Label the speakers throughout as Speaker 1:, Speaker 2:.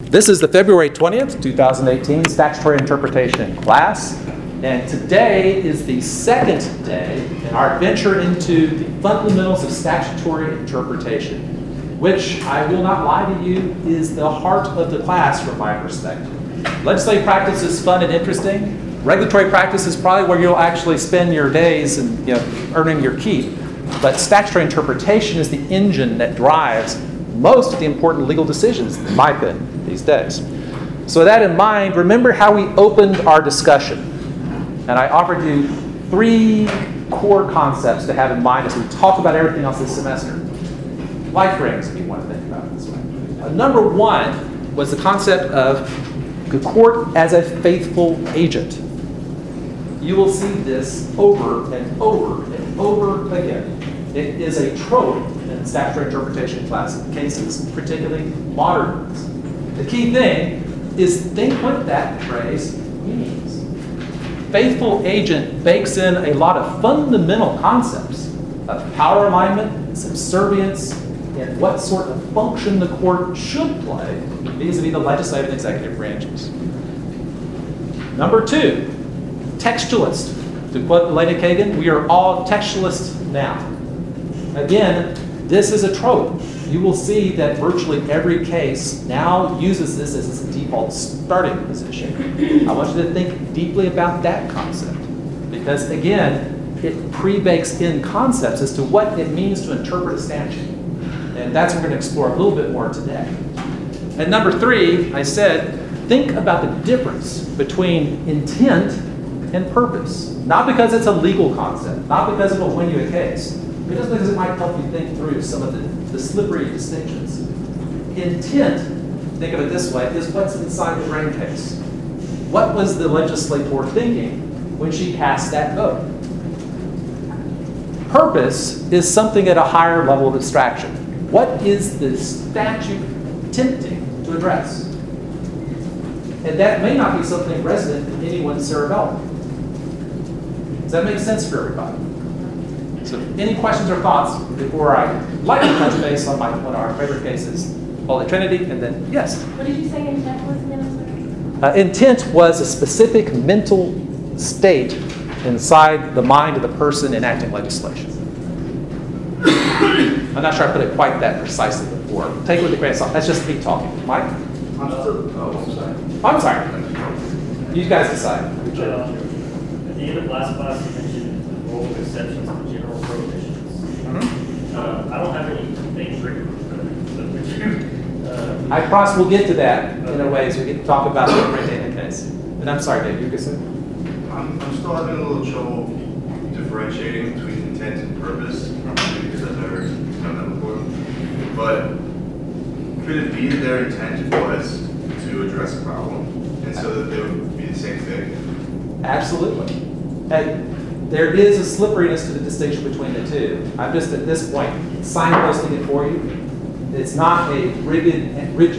Speaker 1: This is the February 20th, 2018 Statutory Interpretation class, and today is the second day in our adventure into the fundamentals of statutory interpretation, which, I will not lie to you, is the heart of the class from my perspective. Legislative practice is fun and interesting. Regulatory practice is probably where you'll actually spend your days and earning your keep. But statutory interpretation is the engine that drives most of the important legal decisions, in my opinion, these days. So with that in mind, remember how we opened our discussion. And I offered you three core concepts to have in mind as we talk about everything else this semester. Life rings, if you want to think about it this way. Number one was the concept of the court as a faithful agent. You will see this over and over and over again. It is a trope in statutory interpretation class cases, particularly modern ones. The key thing is think what that phrase means. Faithful agent bakes in a lot of fundamental concepts of power alignment, subservience, and what sort of function the court should play vis-a-vis the legislative and executive branches. Number two, textualist. To quote Elena Kagan, we are all textualists now. Again, this is a trope. You will see that virtually every case now uses this as its default starting position. I want you to think deeply about that concept because, again, it pre-bakes in concepts as to what it means to interpret a statute. And that's what we're going to explore a little bit more today. And number three, I said, think about the difference between intent and purpose. Not because it's a legal concept, not because it will win you a case, but just because it might help you think through some of the slippery distinctions. Intent, think of it this way, is what's inside the brain case. What was the legislator thinking when she passed that vote? Purpose is something at a higher level of abstraction. What is the statute attempting to address? And that may not be something resident in anyone's cerebellum. Does that make sense for everybody? So any questions or thoughts before I lightly touch base on one of our favorite cases, Holy Trinity, and then, yes?
Speaker 2: What did you say intent was again?
Speaker 1: Intent was a specific mental state inside the mind of the person enacting legislation. I'm not sure I put it quite that precisely before. Take it with a grain of salt. That's just me talking. Mike? I'm sorry. You guys decide.
Speaker 3: At the end of last class, you mentioned the role of exceptions to general prohibitions. I don't have anything written for that.
Speaker 1: I promise we'll get to that in a way as we get to talk about the Brandana case. And I'm sorry, Dave, you could say?
Speaker 4: I'm still having a little trouble differentiating between intent and purpose, because I've never done that before. But could it be that their intent was to address a problem, and so that they would be the same thing?
Speaker 1: Absolutely. And there is a slipperiness to the distinction between the two. I'm just at this point signposting it for you. It's not a rigid,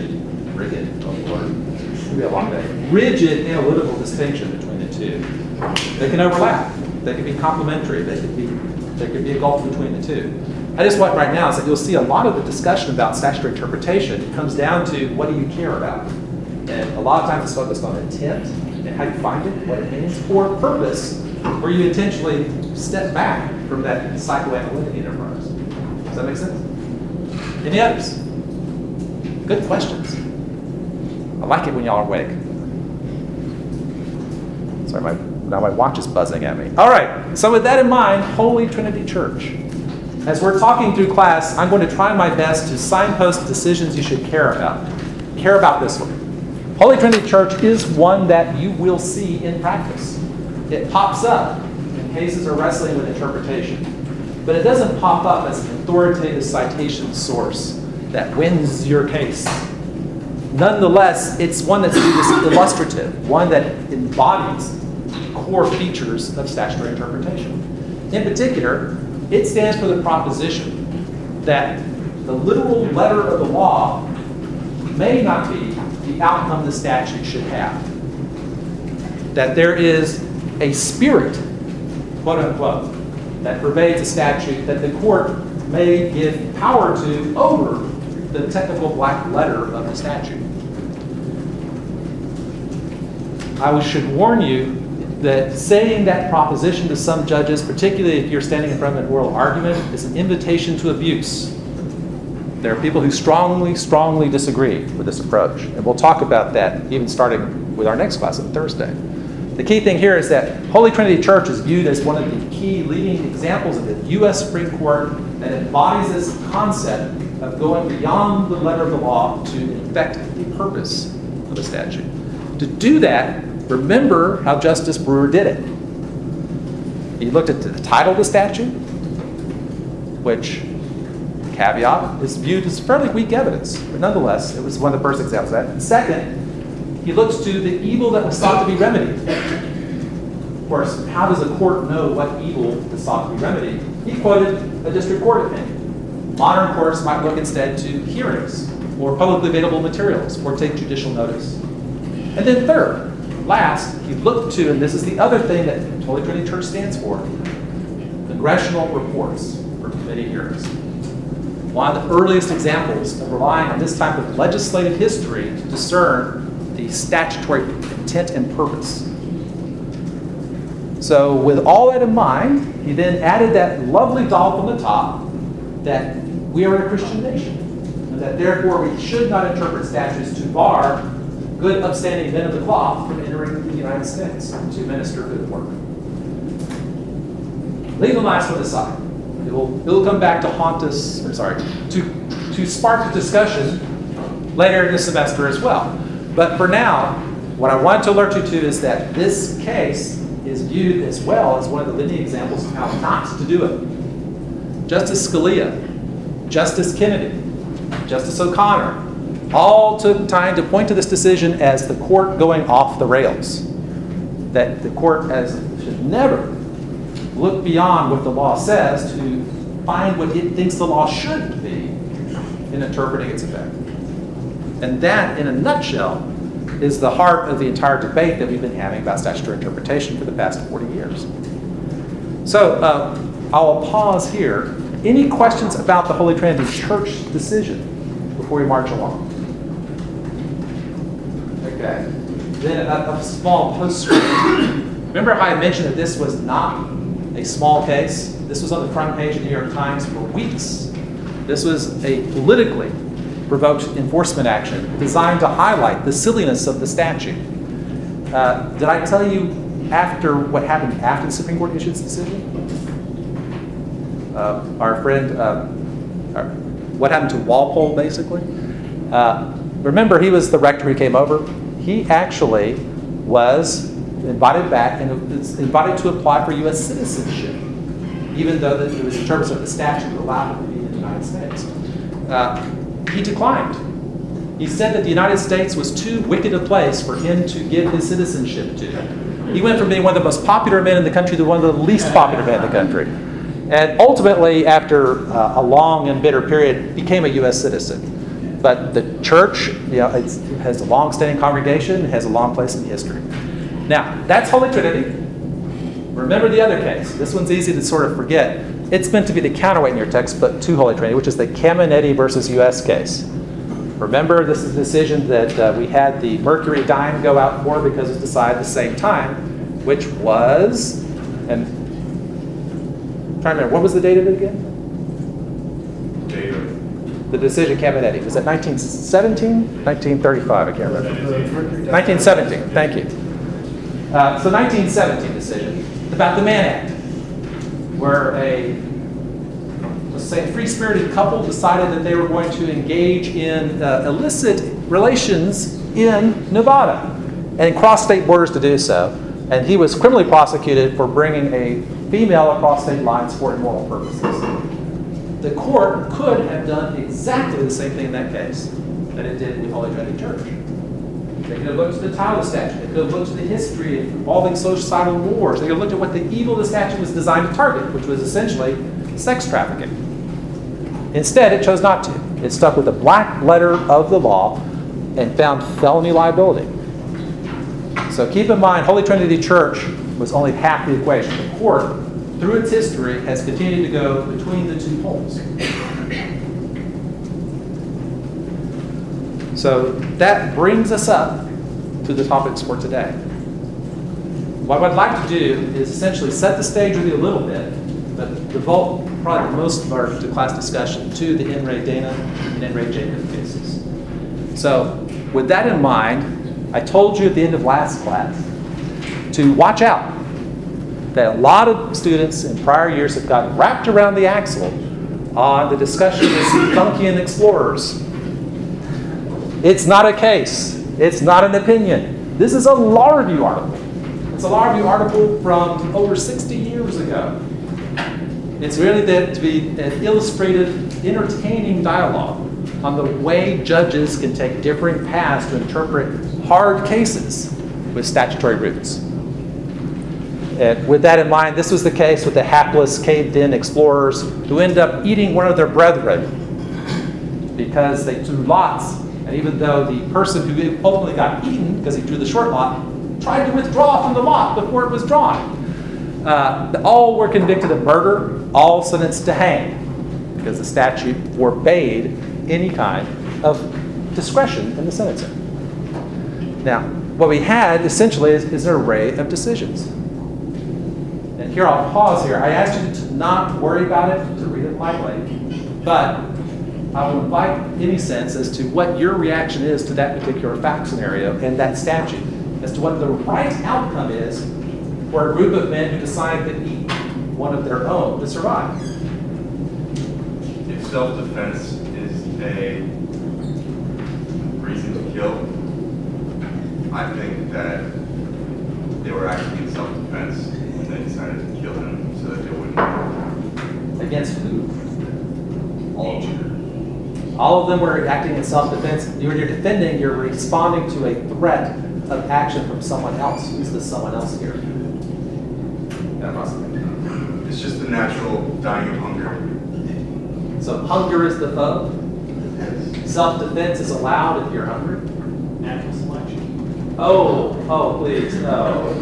Speaker 1: rigid analytical distinction between the two. They can overlap. They can be complementary. There could be a gulf between the two. I just want right now is that you'll see a lot of the discussion about statutory interpretation comes down to what do you care about? And a lot of times it's focused on intent and how you find it, what it means, or purpose, where you intentionally step back from that psychoanalytic enterprise. Does that make sense? Any others? Good questions. I like it when y'all are awake. Sorry, now my watch is buzzing at me. All right, so with that in mind, Holy Trinity Church. As we're talking through class, I'm going to try my best to signpost decisions you should care about. Care about this one. Holy Trinity Church is one that you will see in practice. It pops up when cases are wrestling with interpretation. But it doesn't pop up as an authoritative citation source that wins your case. Nonetheless, it's one that's illustrative, one that embodies core features of statutory interpretation. In particular, it stands for the proposition that the literal letter of the law may not be the outcome the statute should have. That there is a spirit, quote unquote, that pervades a statute that the court may give power to over the technical black letter of the statute. I should warn you that saying that proposition to some judges, particularly if you're standing in front of an oral argument, is an invitation to abuse. There are people who strongly, strongly disagree with this approach. And we'll talk about that even starting with our next class on Thursday. The key thing here is that Holy Trinity Church is viewed as one of the key leading examples of the U.S. Supreme Court that embodies this concept of going beyond the letter of the law to effect the purpose of the statute. To do that, remember how Justice Brewer did it. He looked at the title of the statute, which, caveat, is viewed as fairly weak evidence, but nonetheless, it was one of the first examples of that. And second, he looks to the evil that was sought to be remedied. Of course, how does a court know what evil is sought to be remedied? He quoted a district court opinion. Modern courts might look instead to hearings or publicly available materials or take judicial notice. And then third, last, he looked to, and this is the other thing that Holy Trinity Church stands for, congressional reports for committee hearings. One of the earliest examples of relying on this type of legislative history to discern the statutory intent and purpose. So with all that in mind, he then added that lovely dollop on the top that we are a Christian nation, and that therefore we should not interpret statutes to bar good upstanding men of the cloth from entering the United States to minister good work. Leave the last one aside. It will come back to haunt us, to spark a discussion later in this semester as well. But for now, what I want to alert you to is that this case is viewed as well as one of the leading examples of how not to do it. Justice Scalia, Justice Kennedy, Justice O'Connor, all took time to point to this decision as the court going off the rails. That the court should never look beyond what the law says to find what it thinks the law should be in interpreting its effect. And that, in a nutshell, is the heart of the entire debate that we've been having about statutory interpretation for the past 40 years. So I'll pause here. Any questions about the Holy Trinity Church decision before we march along? Okay. Then a small postscript. Remember how I mentioned that this was not a small case? This was on the front page of the New York Times for weeks. This was a politically provoked enforcement action designed to highlight the silliness of the statute. Did I tell you what happened after the Supreme Court issued its decision? Our friend, what happened to Walpole, basically? Remember, he was the rector who came over. He actually was invited back and was invited to apply for U.S. citizenship, even though it was in terms of the statute that allowed him to be in the United States. He declined. He said that the United States was too wicked a place for him to give his citizenship to. He went from being one of the most popular men in the country to one of the least popular men in the country. And ultimately, after a long and bitter period, became a U.S. citizen. But the church, it has a long-standing congregation, it has a long place in history. Now, that's Holy Trinity. Remember the other case. This one's easy to sort of forget. It's meant to be the counterweight in your text, but to Holy Trinity, which is the Caminetti versus U.S. case. Remember, this is a decision that we had the Mercury dime go out for because it was decided at the same time, which was, and I'm trying to remember, what was the date of it again? The decision Caminetti. Was it 1917? 1935, I can't remember. 1917, thank you. So 1917 decision about the Mann Act, where let's say, free-spirited couple decided that they were going to engage in illicit relations in Nevada and cross state borders to do so. And he was criminally prosecuted for bringing a female across state lines for immoral purposes. The court could have done exactly the same thing in that case that it did with Holy Trinity Church. They could have looked at the title of the statute. They could have looked at the history involving societal wars. They could have looked at what the evil of the statute was designed to target, which was essentially sex trafficking. Instead, it chose not to. It stuck with the black letter of the law and found felony liability. So keep in mind, Holy Trinity Church was only half the equation. The court, through its history, has continued to go between the two poles. So that brings us up to the topics for today. what I'd like to do is essentially set the stage with you a little bit, but devote probably most of our class discussion to the N. Ray Dana and N. Ray Jacob cases. So with that in mind, I told you at the end of last class to watch out that a lot of students in prior years have gotten wrapped around the axle on the discussion of Funkian explorers. It's not a case. It's not an opinion. This is a law review article. It's a law review article from over 60 years ago. It's really there to be an illustrated, entertaining dialogue on the way judges can take differing paths to interpret hard cases with statutory roots. And with that in mind, this was the case with the hapless caved-in explorers who end up eating one of their brethren because they drew lots. And even though the person who ultimately got eaten because he drew the short lot tried to withdraw from the lot before it was drawn. All were convicted of murder, all sentenced to hang, because the statute forbade any kind of discretion in the sentencing. Now, what we had essentially is an array of decisions. And here I'll pause here. I asked you to not worry about it, to read it lightly, but I will invite any sense as to what your reaction is to that particular fact scenario and that statute, as to what the right outcome is for a group of men who decide to eat one of their own to survive.
Speaker 4: If self-defense is a reason to kill, I think that they were acting in self-defense when they decided to kill him so that they wouldn't.
Speaker 1: Against who?
Speaker 4: All of them.
Speaker 1: All of them were acting in self-defense. You're defending, you're responding to a threat of action from someone else. Who's the someone else here?
Speaker 4: It's just the natural dying of hunger.
Speaker 1: So hunger is the foe? Self-defense is allowed if you're hungry?
Speaker 3: Natural selection.
Speaker 1: Oh, please, no.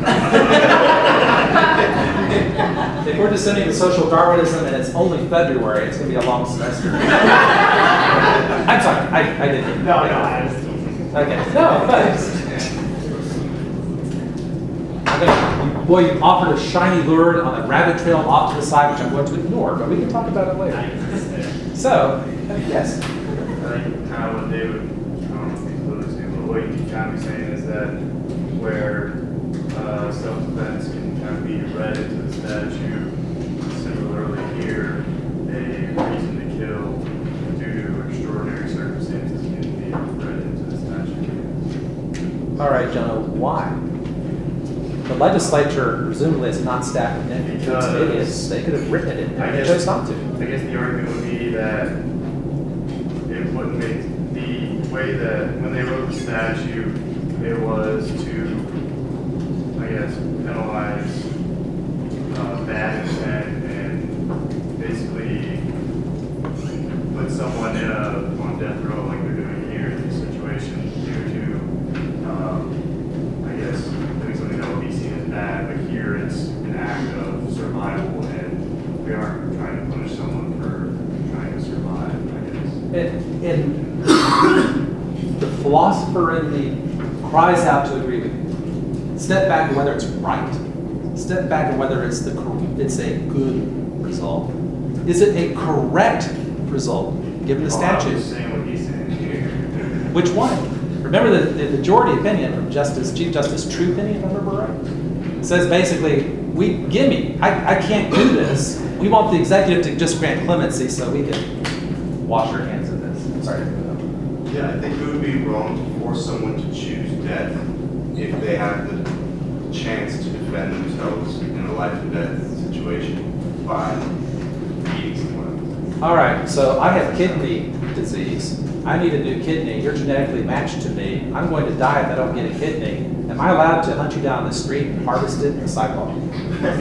Speaker 1: If we're descending to social Darwinism and it's only February, it's going to be a long semester. I'm sorry, I didn't.
Speaker 3: No, I was
Speaker 1: Okay, no, thanks. Boy, you offered a shiny lure on a rabbit trail off to the side, which I'm going to ignore, but we can talk about it later. So, yes.
Speaker 5: I think kind of what David, I don't know if he's listening, but what you kind of be saying is that where self-defense can kind of be read into the statute, similarly here, a reason to kill due to extraordinary circumstances can be read into the statute.
Speaker 1: All right, Jonah, why? The legislature presumably is not staffed with idiots. They could have written it in there, they chose not to.
Speaker 5: I guess the argument would be that it wouldn't make the way that when they wrote the statute, it was to, I guess, penalize bad intent and basically put someone on death row like they're doing here in this situation due to, I guess, doing something that would be seen as bad, but here it's an act of survival and we aren't trying to punish someone for trying to survive, I guess.
Speaker 1: And the philosopher in me cries out to agree with you. Step back on whether it's right. Step back on whether it's a good result. Is it a correct result, given the
Speaker 5: I'm
Speaker 1: statute?
Speaker 5: just saying what he's saying here.
Speaker 1: Which one? Remember the majority opinion from Chief Justice Truepenny, if I remember right? It says basically, I can't do this. We want the executive to just grant clemency so we can wash our hands of this. I'm sorry.
Speaker 4: Yeah, I think it would be wrong to force someone to choose death if they have the chance to defend themselves in a life and death situation by eating someone.
Speaker 1: All right, so I have kidney disease. I need a new kidney. You're genetically matched to me. I'm going to die if I don't get a kidney. Am I allowed to hunt you down the street and harvest it in the sidewalk? I'm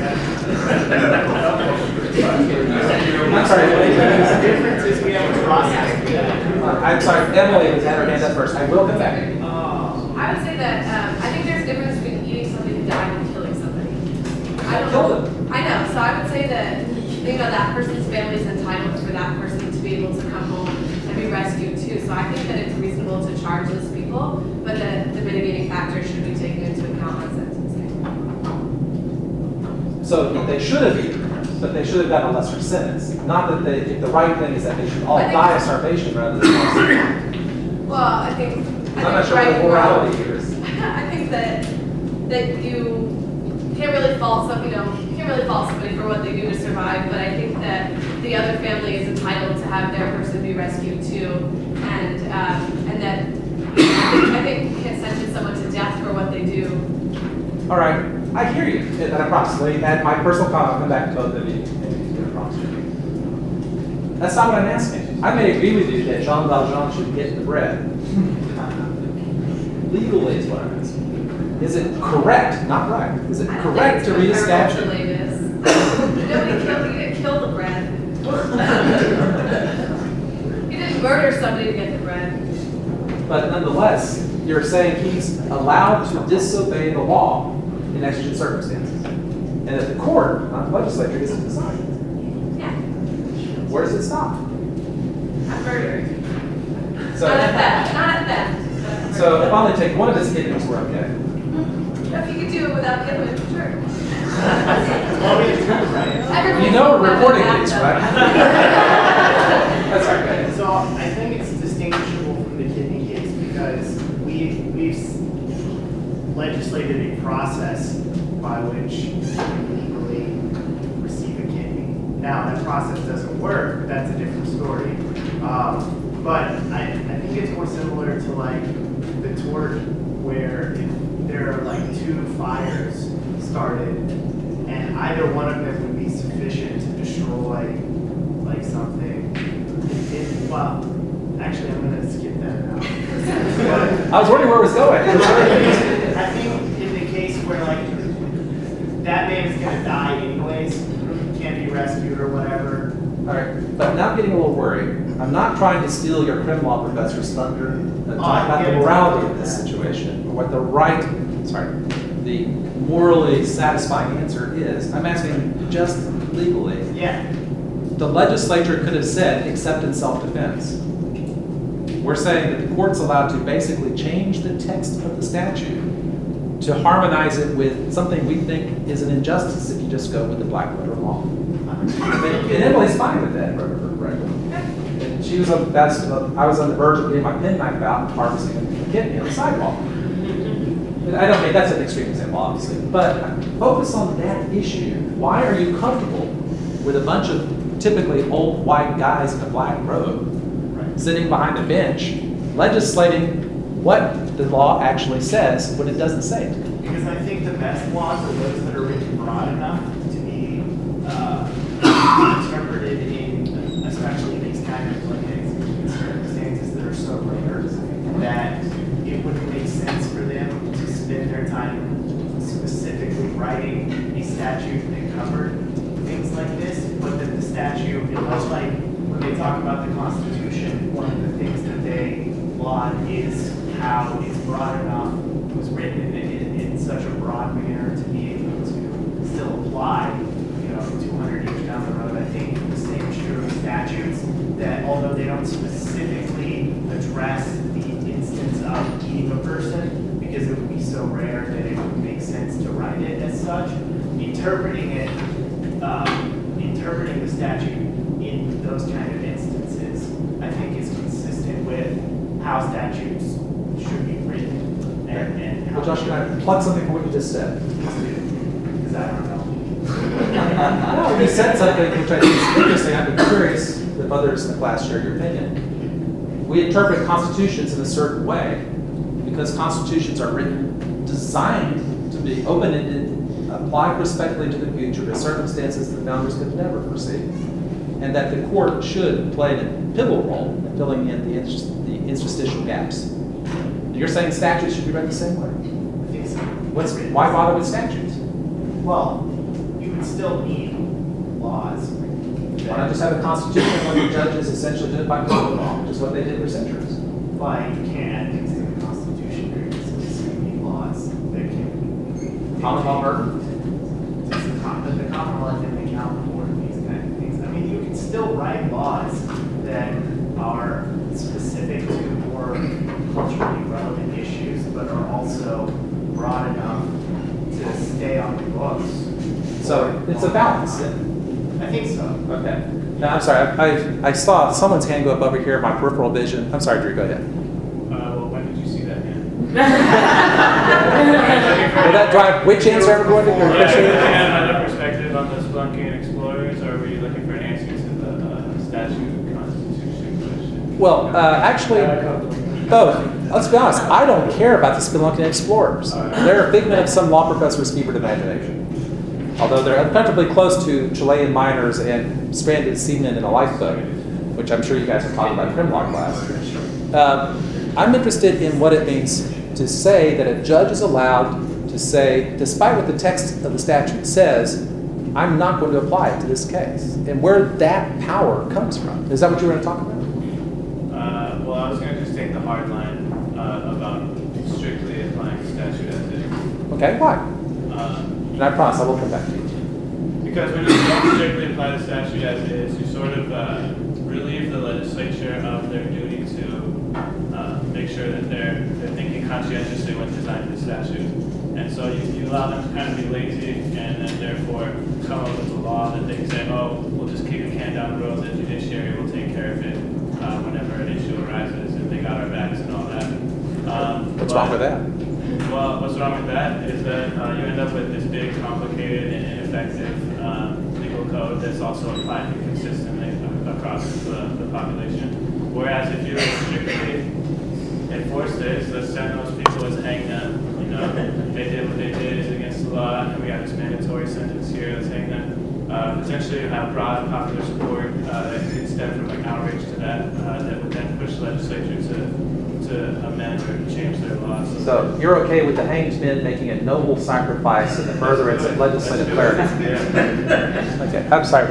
Speaker 1: sorry,
Speaker 3: The difference is we have a process for that.
Speaker 1: I'm sorry, Emily was had her hand up first. I will come back.
Speaker 2: I would say that I think there's a difference between eating somebody who died and killing somebody. I don't
Speaker 1: Kill
Speaker 2: know.
Speaker 1: them.
Speaker 2: I know. So I would say that that person's family is entitled for that person to be able to come home and be rescued too. So I think that it's reasonable to charge those people, but that the mitigating factors should be taken into account on sentencing.
Speaker 1: So they should have eaten, but they should have gotten a lesser sentence. Not that they, if the right thing is that they should all die of starvation rather than all starve.
Speaker 2: Well, I think.
Speaker 1: I'm not sure what the morality here is.
Speaker 2: I think that you can't really fault somebody for what they do to survive, but I think that the other family is entitled to have their person be rescued too, and that I think you can't sentence someone to death for what they do.
Speaker 1: All right, I hear you, and approximately, and my personal comment, I'll come back to both of you, maybe approximately. That's not what I'm asking. I may agree with you that Jean Valjean should get the bread. Legally is what I'm asking. Is it correct, not right, is it correct to read a statute?
Speaker 2: Nobody killed, he didn't kill the bread. He didn't murder somebody to get the bread.
Speaker 1: But nonetheless, you're saying he's allowed to disobey the law in exigent circumstances. And that the court, not the legislature, gets to decide.
Speaker 2: Yeah,
Speaker 1: Where does it stop?
Speaker 2: at murder.
Speaker 1: So,
Speaker 2: Not at theft.
Speaker 1: so if only take one of his kidneys, we're okay.
Speaker 2: If you could do it without killing him, sure.
Speaker 1: You know we're recording these, right? That's okay.
Speaker 6: So I think it's distinguishable from the kidney case because we've legislated a process by which you can legally receive a kidney. Now, that process doesn't work, but that's a different story. But I think it's more similar to like the tort where if there are like two fires started and either one of them would be sufficient to destroy like something. Well, actually, I'm going to skip that now.
Speaker 1: I was wondering where it was going.
Speaker 6: I think in the case where like that man is going to die anyways, can't be rescued or whatever.
Speaker 1: All right, but now I'm getting a little worried. I'm not trying to steal your criminal law professor's thunder. I'm talking about the morality of this situation, or what the morally satisfying answer is. I'm asking just legally.
Speaker 6: Yeah.
Speaker 1: The legislature could have said, except in self-defense. We're saying that the court's allowed to basically change the text of the statute to harmonize it with something we think is an injustice if you just go with the black letter law. And Emily's fine with that, right? And she was on, I was on the verge of getting my penknife out and harvesting a kidney on the sidewalk. I don't think that's an extreme example, obviously, but focus on that issue. Why are you comfortable with a bunch of typically old white guys in a black robe sitting behind a bench legislating what the law actually says when it doesn't say it?
Speaker 6: Because I think the best laws are those that are written broad enough to be interpreted in, especially these kind of like circumstances that are so rare, that it wouldn't make sense for them to spend their time specifically writing a statute that covered things like this, but that the statute, it was like when they talk about the Constitution, one of the things that they laud is how it's broad enough, it was written in such a broad manner to be able to still apply, 200 years down the road. I think the same is true of statutes, that although they don't specifically address the instance of eating a person, because it would be so rare that it would make sense to write it as such, interpreting the statute in those kind of instances, I think is consistent with how statutes should be written. And how
Speaker 1: Well, Josh, can I plug something from what you just said?
Speaker 6: because I don't know.
Speaker 1: No, you said something which I think is interesting. I'd be curious if others in the class share your opinion. We interpret constitutions in a certain way because constitutions are written, designed to be open-ended, apply prospectively to the future to circumstances the founders could never foresee, and that the court should play a pivotal role in filling in the interstitial gaps. You're saying statutes should be read the same way.
Speaker 6: I think so.
Speaker 1: Why bother with statutes?
Speaker 6: Well, you would still need laws.
Speaker 1: Why not just have a constitution where the judges essentially do it by common law, which is what they did for centuries?
Speaker 6: Why you can't add things to the Constitution, there is specifically laws that can.
Speaker 1: Common law murder?
Speaker 6: The common law didn't account for these kind of things. I mean, you can still write laws that are specific to more culturally relevant issues, but are also broad enough to stay on the books.
Speaker 1: So it's a balance.
Speaker 6: I think so.
Speaker 1: Okay. Now, I'm sorry, I saw someone's hand go up over here, my peripheral vision. I'm sorry, Drew, go ahead.
Speaker 6: Well, when did you see that hand?
Speaker 1: Will that drive which answer everyone did? Your question?
Speaker 7: Another perspective on the Spelunky and Explorers, or were you looking for an answer to the statute constitution question?
Speaker 1: Well, actually, both. Let's be honest, I don't care about the Spelunky and Explorers. They're a figment of some law professor's fevered imagination. Although they're uncomfortably close to Chilean miners and stranded seamen in a lifeboat, which I'm sure you guys have talked about in crim law class. I'm interested in what it means to say that a judge is allowed to say, despite what the text of the statute says, I'm not going to apply it to this case, and where that power comes from. Is that what you were going to talk about?
Speaker 7: Well, I was going to just take the hard line about strictly applying the statute as it is.
Speaker 1: Okay, why? And I promise I will come back to you.
Speaker 7: Because when you don't strictly apply the statute as it is, you sort of relieve the legislature of their duty to make sure that they're thinking conscientiously when designing the statute. And so you allow them to kind of be lazy and then therefore come up with a law that they can say, oh, we'll just kick a can down the road, the judiciary will take care of it whenever an issue arises, and they got our backs and all that.
Speaker 1: What's wrong with that?
Speaker 7: Well, what's wrong with that is that you end up with this big, complicated, and ineffective legal code that's also applied consistently across the population. Whereas if you strictly enforce this, let's send those people, let's hang them. You know, they did what they did, it's against the law, and we got this mandatory sentence here, let's hang them. Potentially you have broad popular support that could stem from like outrage to that, that would then push the legislature to amend or change their laws.
Speaker 1: So you're okay with the hanged men making a noble sacrifice in the furtherance of legislative clarity? Okay, I'm sorry.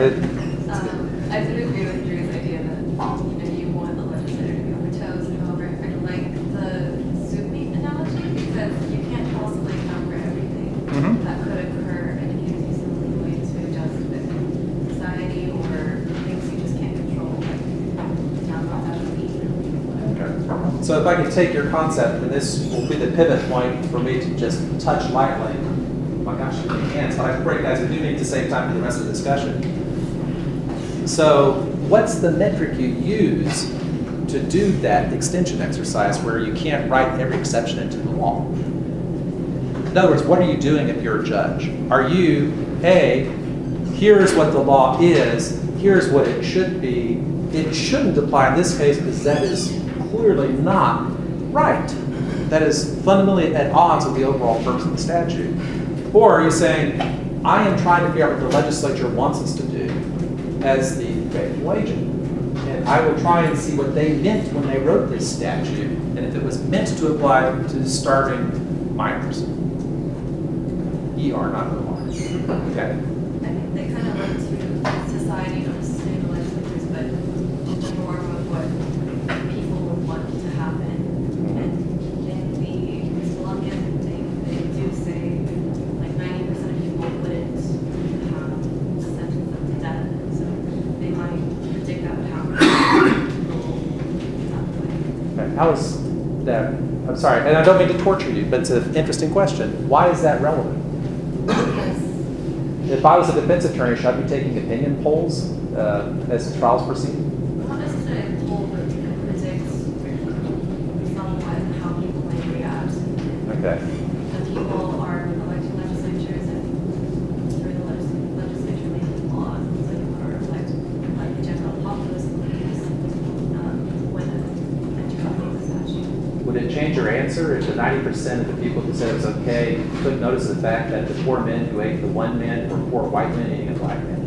Speaker 8: I would agree with Drew's idea that you want the legislator to be on their toes. However, I like the soup meat analogy because you can't possibly cover everything that could occur, and it gives you some leeway to adjust with society or things you just can't control, like town law has to be.
Speaker 1: So if I could take your concept, and this will be the pivot point for me to just touch lightly. Oh my gosh, you can't. But I pray, guys, we do need to save time for the rest of the discussion. So what's the metric you use to do that extension exercise where you can't write every exception into the law? In other words, what are you doing if you're a judge? Are you, A, here's what the law is, here's what it should be, it shouldn't apply in this case because that is clearly not right. That is fundamentally at odds with the overall purpose of the statute. Or are you saying, I am trying to figure out what the legislature wants us to do as the faithful agent. And I will try and see what they meant when they wrote this statute, and if it was meant to apply to starving minors. ER, not OR. Okay.
Speaker 8: I think they kind of look to society, not necessarily the legislatures, but the norm of what people would want to happen. And in the Spelunkian thing, they do say like 90% of people wouldn't have a sentence of death, so they might predict that would happen.
Speaker 1: Okay. How is that? I'm sorry, and I don't mean to torture you, but it's an interesting question. Why is that relevant?
Speaker 8: Because
Speaker 1: If I was a defense attorney, should I be taking opinion polls as trials proceed?
Speaker 8: not necessarily told, but you can predict somewhat how people may react.
Speaker 1: Okay.
Speaker 8: The people are electing legislatures and through the legislature making laws, so you want to reflect like the general populace believes when entering the statute.
Speaker 1: Would it change your answer if the 90% of the people who said it was okay took notice of the fact that the 4 men who ate the 1 man were 4 white men eating a black man?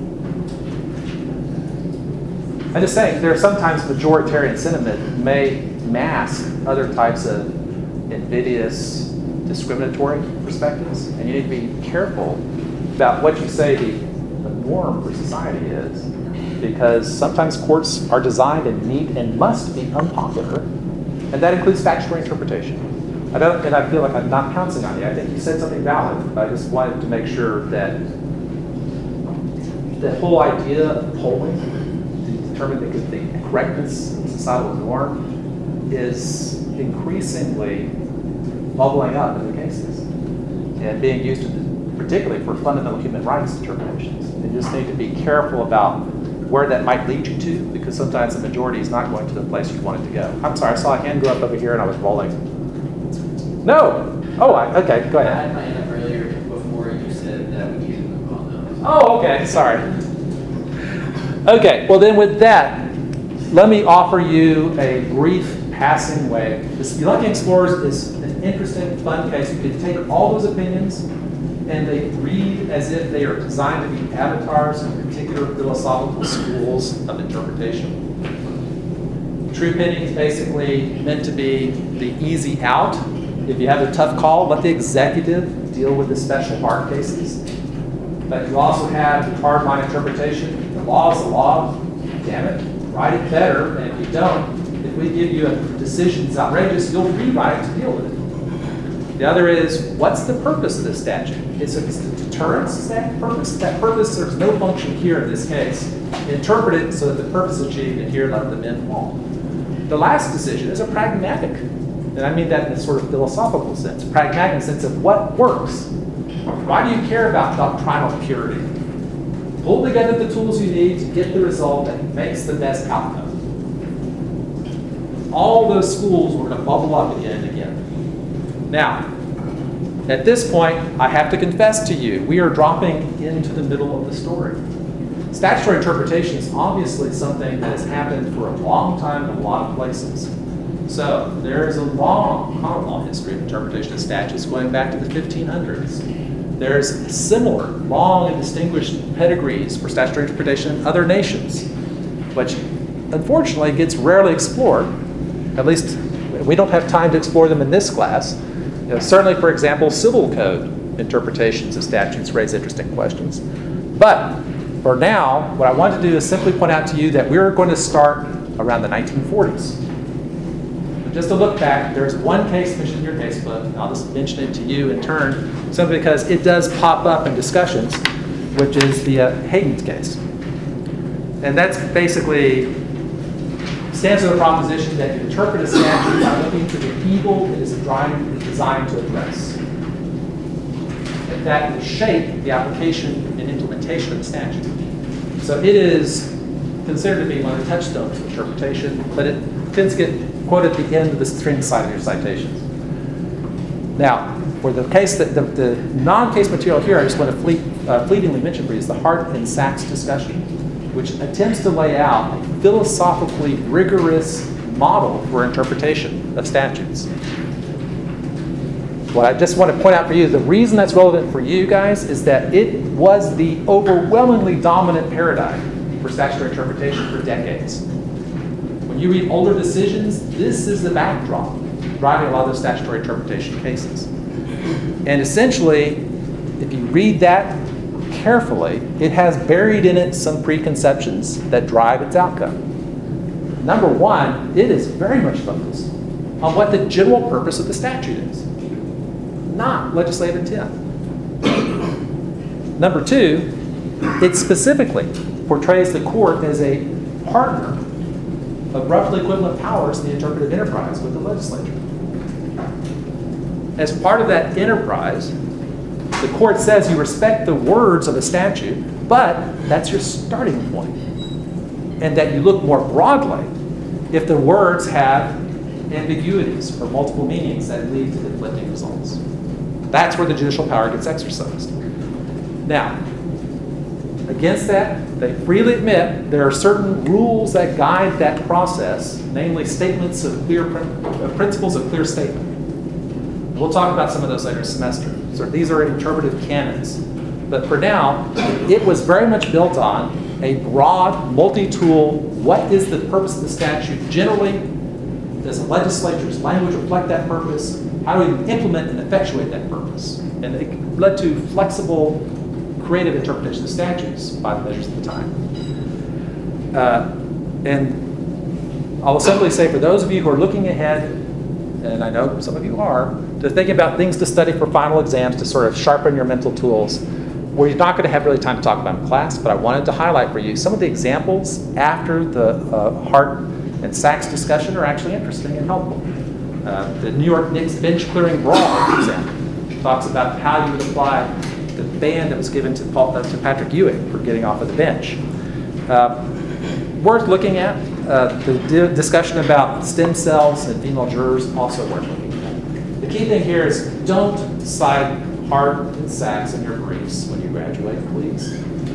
Speaker 1: I'm just saying, there are sometimes majoritarian sentiment may mask other types of invidious, discriminatory perspectives, and you need to be careful about what you say the norm for society is, because sometimes courts are designed and need and must be unpopular, and that includes statutory interpretation. I feel like I'm not pouncing on you. I think you said something valid, but I just wanted to make sure that the whole idea of polling to determine the correctness of societal norm is increasingly bubbling up in the cases. and being used particularly for fundamental human rights determinations. You just need to be careful about where that might lead you to, because sometimes the majority is not going to the place you want it to go. I'm sorry, I saw a hand go up over here and I was rolling. No! Oh, okay, go
Speaker 9: I
Speaker 1: ahead.
Speaker 9: had my hand up earlier before you said that we needed to move on though.
Speaker 1: Oh, okay, sorry. Okay, well then with that, let me offer you a brief passing way. The Spelunking Explorers is an interesting, fun case. You can take all those opinions and they read as if they are designed to be avatars of particular philosophical schools of interpretation. True opinion is basically meant to be the easy out. If you have a tough call, let the executive deal with the special hard cases. But you also have the hard line interpretation. The law is the law. Damn it, write it better. And if you don't, if we give you a decision that's outrageous, you'll rewrite it to deal with it. The other is, what's the purpose of this statute? It's a deterrence purpose. That purpose serves no function here in this case. Interpret it so that the purpose is achieved, and here let the men fall. The last decision is a pragmatic, and I mean that in a sort of philosophical sense, pragmatic in the sense of what works. Why do you care about doctrinal purity? Pull together the tools you need to get the result that makes the best outcome. All those schools were going to bubble up again and again. Now, at this point, I have to confess to you, we are dropping into the middle of the story. Statutory interpretation is obviously something that has happened for a long time in a lot of places. So there is a long common law history of interpretation of statutes going back to the 1500s. There's similar long and distinguished pedigrees for statutory interpretation in other nations, which unfortunately gets rarely explored. At least we don't have time to explore them in this class. Certainly, for example, civil code interpretations of statutes raise interesting questions. But for now, what I want to do is simply point out to you that we're going to start around the 1940s. Just to look back, there's one case mentioned in your casebook, and I'll just mention it to you in turn, simply because it does pop up in discussions, which is the Hayden's case. And that's basically stands for the proposition that you interpret a statute by looking for the evil it is designed to address. And that will shape the application and implementation of the statute. So it is considered to be one of the touchstones of interpretation, but it tends to get quoted at the end of the string side of your citations. Now, for the case that the non-case material here, I just want to fleetingly mention for you is the Hart and Sachs discussion, which attempts to lay out a philosophically rigorous model for interpretation of statutes. What I just want to point out for you, the reason that's relevant for you guys is that it was the overwhelmingly dominant paradigm for statutory interpretation for decades. When you read older decisions, this is the backdrop driving a lot of those statutory interpretation cases. And essentially, if you read that carefully, it has buried in it some preconceptions that drive its outcome. Number one, it is very much focused on what the general purpose of the statute is, not legislative intent. Number two, it specifically portrays the court as a partner of roughly equivalent powers in the interpretive enterprise with the legislature. As part of that enterprise, the court says you respect the words of a statute, but that's your starting point. And that you look more broadly if the words have ambiguities or multiple meanings that lead to conflicting results. That's where the judicial power gets exercised. Now, against that, they freely admit there are certain rules that guide that process, namely statements of clear principles of clear statement. We'll talk about some of those later semester. So these are interpretive canons. But for now, it was very much built on a broad, multi-tool, what is the purpose of the statute generally? Does the legislature's language reflect that purpose? How do we implement and effectuate that purpose? And it led to flexible, creative interpretation of statutes by the measures of the time. And I'll simply say for those of you who are looking ahead, and I know some of you are, to think about things to study for final exams to sort of sharpen your mental tools. We're not going to have really time to talk about in class, but I wanted to highlight for you some of the examples after the Hart and Sachs discussion are actually interesting and helpful. The New York Knicks bench clearing brawl, for example. talks about how you would apply the ban that was given to Patrick Ewing for getting off of the bench. Worth looking at. The discussion about stem cells and female jurors also worth looking at. The key thing here is don't cite hard and facts in your briefs when you graduate, please.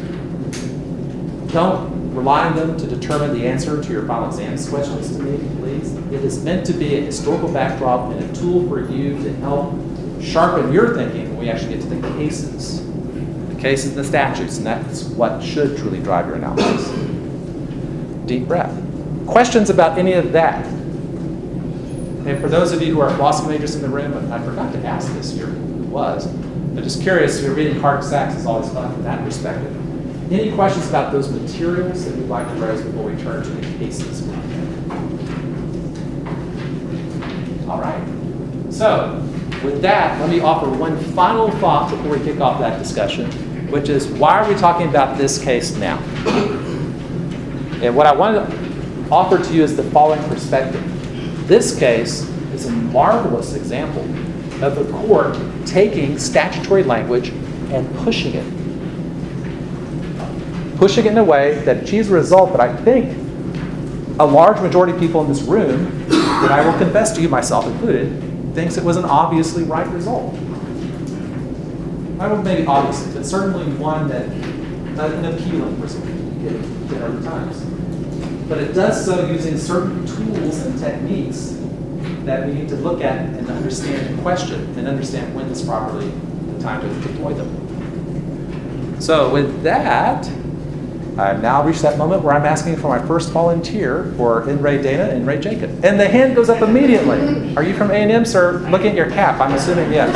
Speaker 1: Don't rely on them to determine the answer to your final exams questions to me, please. It is meant to be a historical backdrop and a tool for you to help sharpen your thinking when we actually get to the cases and the statutes, and that's what should truly drive your analysis. Deep breath. Questions about any of that? And for those of you who are philosophy majors in the room, and I forgot to ask this here, who was, but just curious, you're reading hard facts is always fun from that perspective. Any questions about those materials that you'd like to raise before we turn to the cases? All right. So, with that, let me offer one final thought before we kick off that discussion, which is why are we talking about this case now? And what I want to offer to you is the following perspective. This case is a marvelous example of the court taking statutory language and pushing it in a way that achieves a result that I think a large majority of people in this room, and I will confess to you, myself included, thinks it was an obviously right result. I don't maybe obviously, but certainly one that an appealing result in other times. But it does so using certain tools and techniques that we need to look at and understand and question and understand when is properly the time to deploy them. So with that, I've now reached that moment where I'm asking for my first volunteer for In Re Dana and Ray Jacob. And the hand goes up immediately. Are you from A&M, sir? Looking at your cap, I'm assuming yes.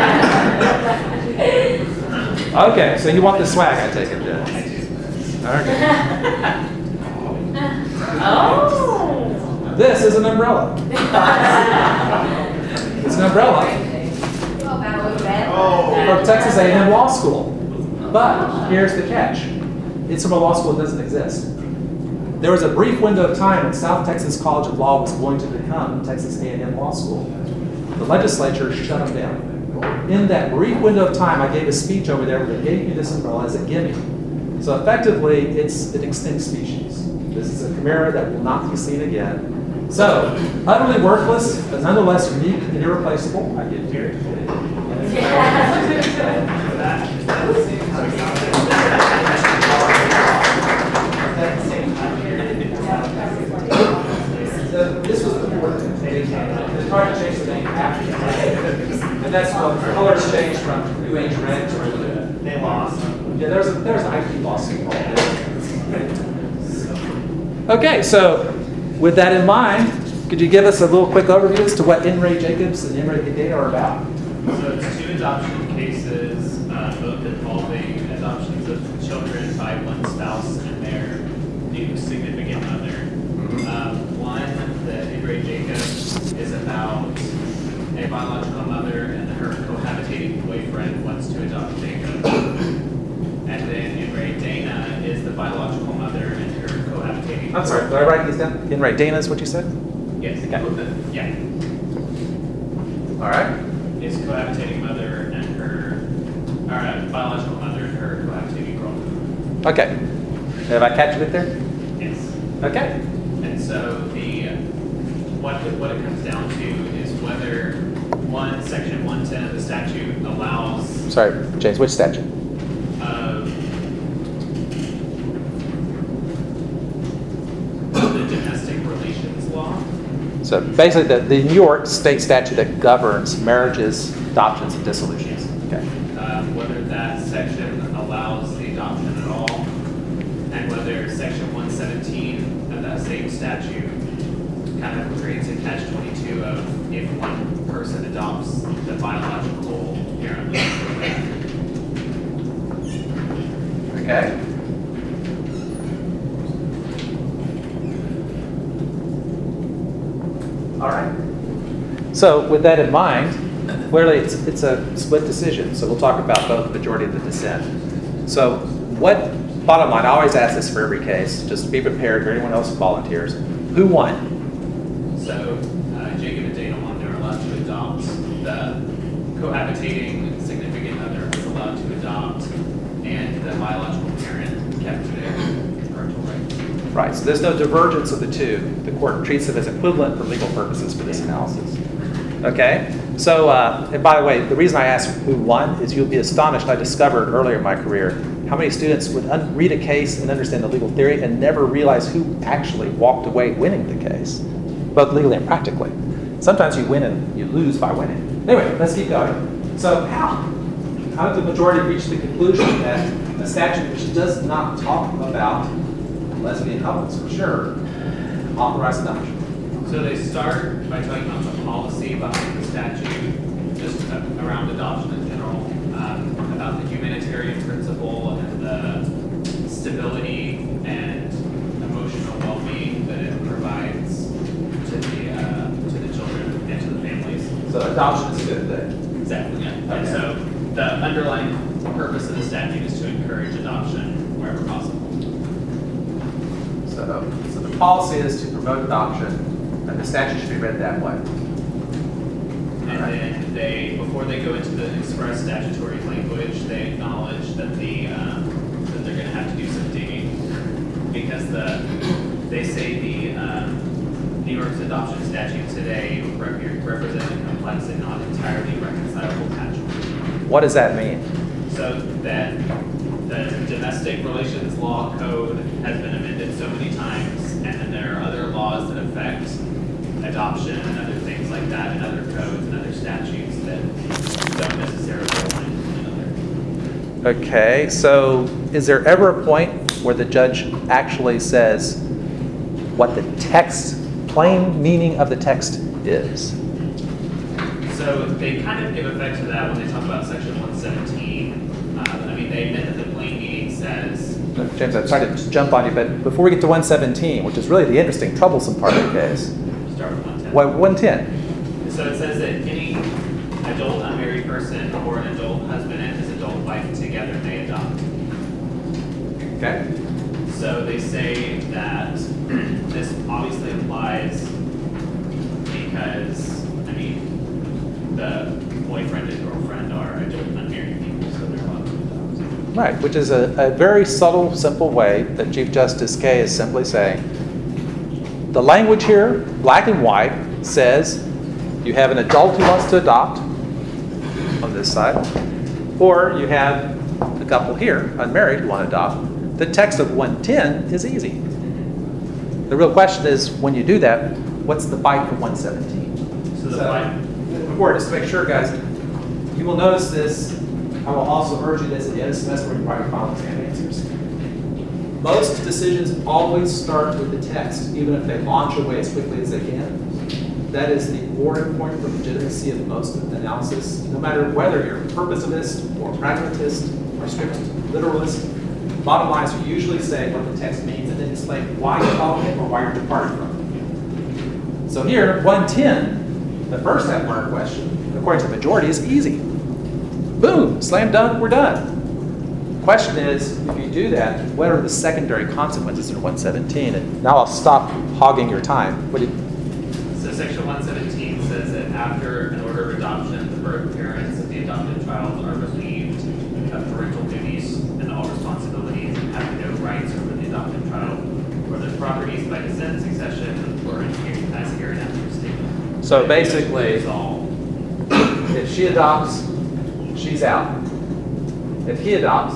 Speaker 1: Okay, so you want the swag, I take it then. Okay.
Speaker 2: Oh.
Speaker 1: This is an umbrella. It's an umbrella from Texas A&M Law School. But here's the catch. It's from a law school that doesn't exist. There was a brief window of time when South Texas College of Law was going to become Texas A&M Law School. The legislature shut them down. In that brief window of time, I gave a speech over there where they gave me this umbrella as a gimme. So effectively, it's an extinct species. This is a chimera that will not be seen again. So, utterly worthless, but nonetheless unique and irreplaceable. I give here. This was before they tried to change the name after that. And that's what the colors changed from New Age Red to
Speaker 6: They lost.
Speaker 1: yeah, there's an IP lawsuit. Okay, so with that in mind, could you give us a little quick overview as to what In Re Jacobs and In Re Dana are about?
Speaker 7: So it's two adoption cases, both involving adoptions of children by one spouse and their new significant other. One, the In Re Jacobs, is about a biological mother and her cohabitating boyfriend wants to adopt Jacob. And then In Re Dana is the biological mother and her cohabitating.
Speaker 1: I'm sorry, did I write these down? In Re Dana is what you said?
Speaker 7: Yes.
Speaker 1: Okay.
Speaker 7: Yeah.
Speaker 1: All right.
Speaker 7: His cohabitating mother and her, or biological mother and her cohabitating girlfriend.
Speaker 1: Okay. Have I captured it there?
Speaker 7: Yes.
Speaker 1: Okay.
Speaker 7: And so what it comes down to is whether section 110 of the statute allows
Speaker 1: Sorry, James, which statute?
Speaker 7: the domestic relations law.
Speaker 1: So basically the New York state statute that governs marriages, adoptions, and dissolutions. Okay.
Speaker 7: Whether that section allows the adoption at all, and whether section 117 of that same statute kind of creates a catch-22 of if one person adopts the biological parent.
Speaker 1: Okay. All right. So with that in mind, clearly it's a split decision. So we'll talk about both the majority and the dissent. So bottom line, I always ask this for every case, just to be prepared for anyone else who volunteers. Who won?
Speaker 7: So Jacob and Dana won. They were allowed to adopt the cohabitating significant other was allowed to adopt, and the biological parent kept their parental rights.
Speaker 1: Right, so there's no divergence of the two. The court treats them as equivalent for legal purposes for this analysis. Okay, so, and by the way, the reason I asked who won is you'll be astonished. I discovered earlier in my career how many students would read a case and understand the legal theory and never realize who actually walked away winning the case, both legally and practically. Sometimes you win and you lose by winning. Anyway, let's keep going. So how did the majority reach the conclusion that a statute which does not talk about lesbian couples, for sure, authorize adoption?
Speaker 7: So they start by talking about the policy behind the statute, just around adoption in general, about the humanitarian principle and the stability and emotional well-being that it provides to the children and to the families.
Speaker 1: So adoption is a good thing.
Speaker 7: Exactly, yeah. And
Speaker 1: Okay.
Speaker 7: so the underlying purpose of the statute is to encourage adoption wherever possible.
Speaker 1: So the policy is to promote adoption, and the statute should be read that way.
Speaker 7: And then they, before they go into the express statutory language, they acknowledge that that they're going to have to do some digging, because they say the New York's adoption statute today represents a complex and not entirely reconcilable patchwork.
Speaker 1: What does that mean?
Speaker 7: So that the domestic relations law code has been amended so many times, and then there are other laws that affect adoption and other things like that, and other codes and other statutes that don't necessarily align with one another.
Speaker 1: Okay, so is there ever a point where the judge actually says what the text, plain meaning of the text is?
Speaker 7: So they kind of give effect to that when they talk about section 117. They admit that the plain meaning says,
Speaker 1: James, I'm trying to jump on you, but before we get to 117, which is really the interesting, troublesome part of the case,
Speaker 7: start with 110.
Speaker 1: 110.
Speaker 7: So it says that any adult unmarried person or an adult husband and his adult wife together may adopt.
Speaker 1: Okay.
Speaker 7: So they say that this obviously applies because, the boyfriend and girlfriend are adult unmarried people, so they're allowed to adopt.
Speaker 1: Right, which is a very subtle, simple way that Chief Justice Kaye is simply saying, the language here, black and white, says you have an adult who wants to adopt on this side, or you have a couple here, unmarried, who want to adopt. The text of 110 is easy. The real question is, when you do that, what's the bite from 117?
Speaker 7: So the bite.
Speaker 1: Before, just to make sure, guys, you will notice this. I will also urge you this at the end of the semester when you write your final exam answers. Most decisions always start with the text, even if they launch away as quickly as they can. That is the boarding point for legitimacy of most analysis. No matter whether you're a purposivist or pragmatist or strict literalist, bottom line is you usually say what the text means and then explain why you're following it or why you're departing from it. So here, 110, the first half of our question, according to the majority, is easy. Boom, slam dunk, we're done. Question is, if you do that, what are the secondary consequences in 117? And now I'll stop hogging your time.
Speaker 7: So section 117 says that after an order of adoption, the birth parents of the adopted child are relieved of parental duties and all responsibilities and have no rights over the adopted child or their properties by descent, succession, or as hereinafter stated.
Speaker 1: So basically,
Speaker 7: It's all.
Speaker 1: if she adopts, she's out. If he adopts,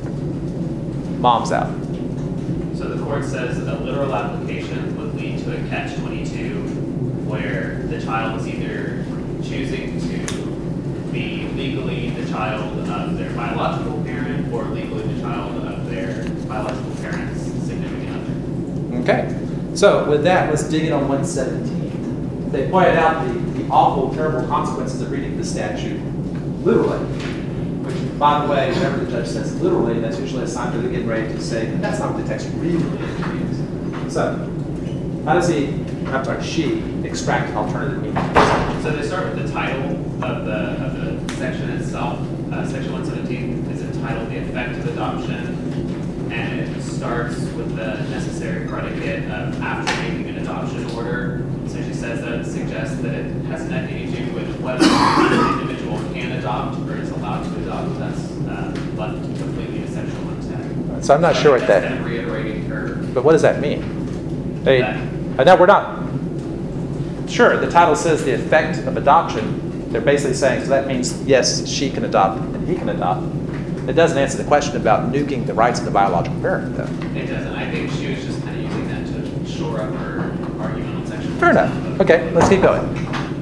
Speaker 1: mom's out.
Speaker 7: So the court says a literal application would lead to a catch-22 where the child is either choosing to be legally the child of their biological parent or legally the child of their biological parent's significant other.
Speaker 1: Okay. So with that, let's dig in on 117. They pointed out the awful, terrible consequences of reading the statute literally. Which, by the way, whenever the judge says literally, that's usually a sign that they're getting ready to say, that's not what the text really means. So, how does she extract alternative meaning?
Speaker 7: So they start with the title of the section itself. Section 117 is entitled The Effect of Adoption, and it starts with the necessary predicate of after making an adoption order. So she says that it suggests that it has nothing to do with whether the individual can
Speaker 10: adopt or is allowed to adopt, that's left completely to Section 110.
Speaker 1: So I'm not sure what
Speaker 10: That's
Speaker 1: that,
Speaker 10: them reiterating her.
Speaker 1: but what does that mean? They, no, we're not. Sure, the title says the effect of adoption. They're basically saying, so that means, yes, she can adopt and he can adopt. It doesn't answer the question about nuking the rights of the biological parent, though.
Speaker 10: It doesn't. I think she was just kind of using that to shore up her argument on Section 110.
Speaker 1: Fair enough. Okay, let's keep going.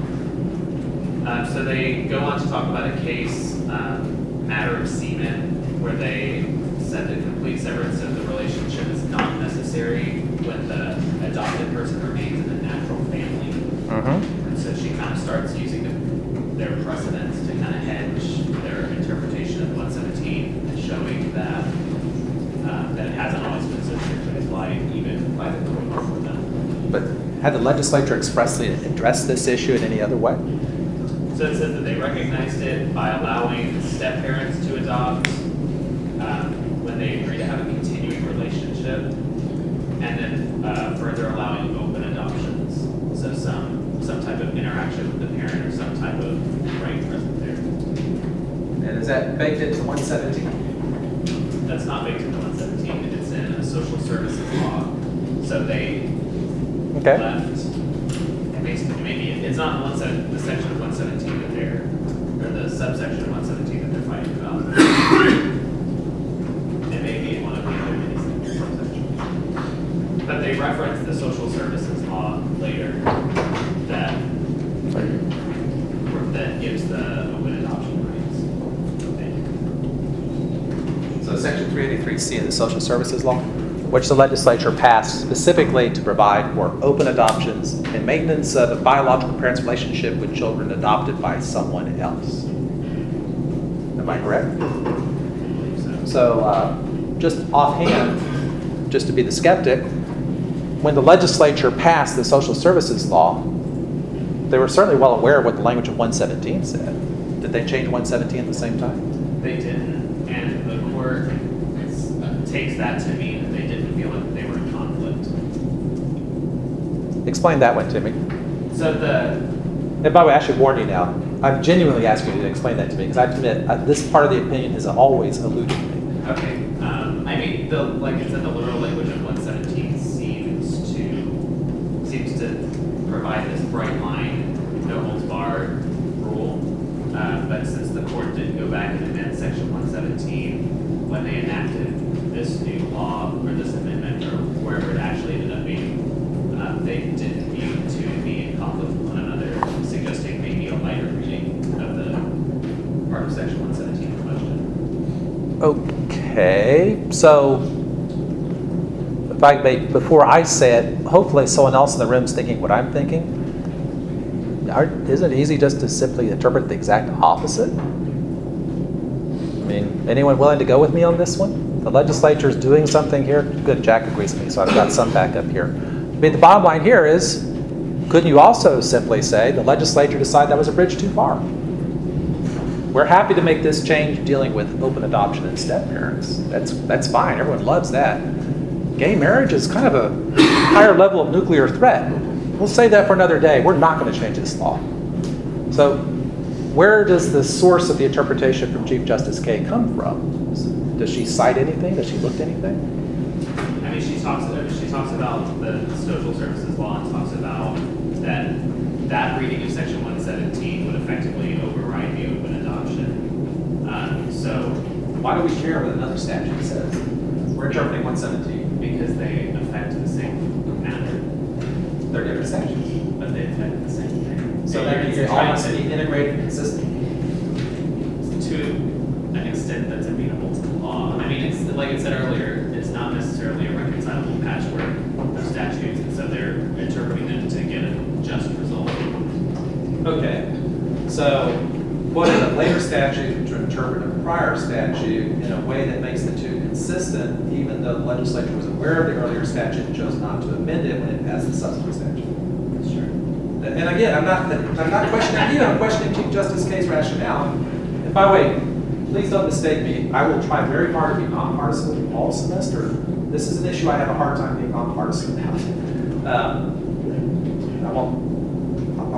Speaker 10: So they go on to talk about a case, matter of semen, where they said that complete severance of the relationship is not necessary when the adopted person remains in a natural family. And so she kind of starts using their precedents to kind of hedge their interpretation of 117, showing that that it hasn't always been so strictly applied, even by the court before them.
Speaker 1: But had the legislature expressly addressed this issue in any other way?
Speaker 10: So it says that they recognized it by allowing step-parents to adopt when they agree to have a continuing relationship, and then further allowing open adoptions. So some type of interaction with the parent or some type of right present there.
Speaker 1: And is that baked into 117?
Speaker 10: That's not baked into 117. It's in a social services law. So they left. And basically, maybe it's not the section of 117 that they're, or the subsection of 117 that they're fighting about. It may be in one of the other many subsections. But they reference the social services law later that gives the open adoption rights.
Speaker 1: So Section 383C of the Social Services Law, which the legislature passed specifically to provide for open adoptions and maintenance of a biological parent's relationship with children adopted by someone else. Am I correct? So just offhand, just to be the skeptic, when the legislature passed the Social Services Law, they were certainly well aware of what the language of 117 said. Did they change 117 at the same time?
Speaker 10: They didn't, and the court takes that to mean that they didn't feel like they were in conflict.
Speaker 1: Explain that one to me.
Speaker 10: So
Speaker 1: And by the way, I should warn you now, I'm genuinely asking you to explain that to me, because I admit this part of the opinion has always eluded me.
Speaker 10: Okay. I mean, like I said, the literal language of 117 seems to provide this bright line, no holds barred rule. But since the court didn't go back and amend Section 117 when they enacted this new law or this amendment or wherever it actually ended up being, they didn't view to be in conflict with one another, suggesting maybe a lighter reading of the part of Section 117 in question.
Speaker 1: Okay, so if I may, before I say it, hopefully someone else in the room is thinking what I'm thinking. Isn't it easy just to simply interpret the exact opposite? I mean, anyone willing to go with me on this one? The legislature is doing something here. Good, Jack agrees with me, so I've got some backup here. I mean, the bottom line here is, couldn't you also simply say the legislature decided that was a bridge too far? We're happy to make this change dealing with open adoption and step-parents. That's fine. Everyone loves that. Gay marriage is kind of a higher level of nuclear threat. We'll save that for another day. We're not going to change this law. So where does the source of the interpretation from Chief Justice Kaye come from? Does she cite anything? Does she look at anything?
Speaker 10: I mean, she talks about the social services law and talks about that reading of Section 117 would effectively override the open adoption. So
Speaker 1: why do we care what another statute says? We're interpreting 117.
Speaker 10: Because they affect the same matter.
Speaker 1: They're different statutes.
Speaker 10: But they affect the same thing.
Speaker 1: So they all must be integrated and consistent.
Speaker 10: To an extent that's amenable to the law. I mean, it's like I said earlier, it's not necessarily a reconcilable patchwork of statutes, and so they're interpreting them to get a just result.
Speaker 1: Okay, so what is a later statute to interpret a prior statute in a way that makes the two consistent, even though the legislature was aware of the earlier statute and chose not to amend it when it passed the subsequent statute?
Speaker 10: Sure.
Speaker 1: And again, I'm not questioning you, I'm questioning Chief Justice Kaye's rationale. And by the way, please don't mistake me. I will try very hard to be nonpartisan all semester. This is an issue I have a hard time being nonpartisan about. I won't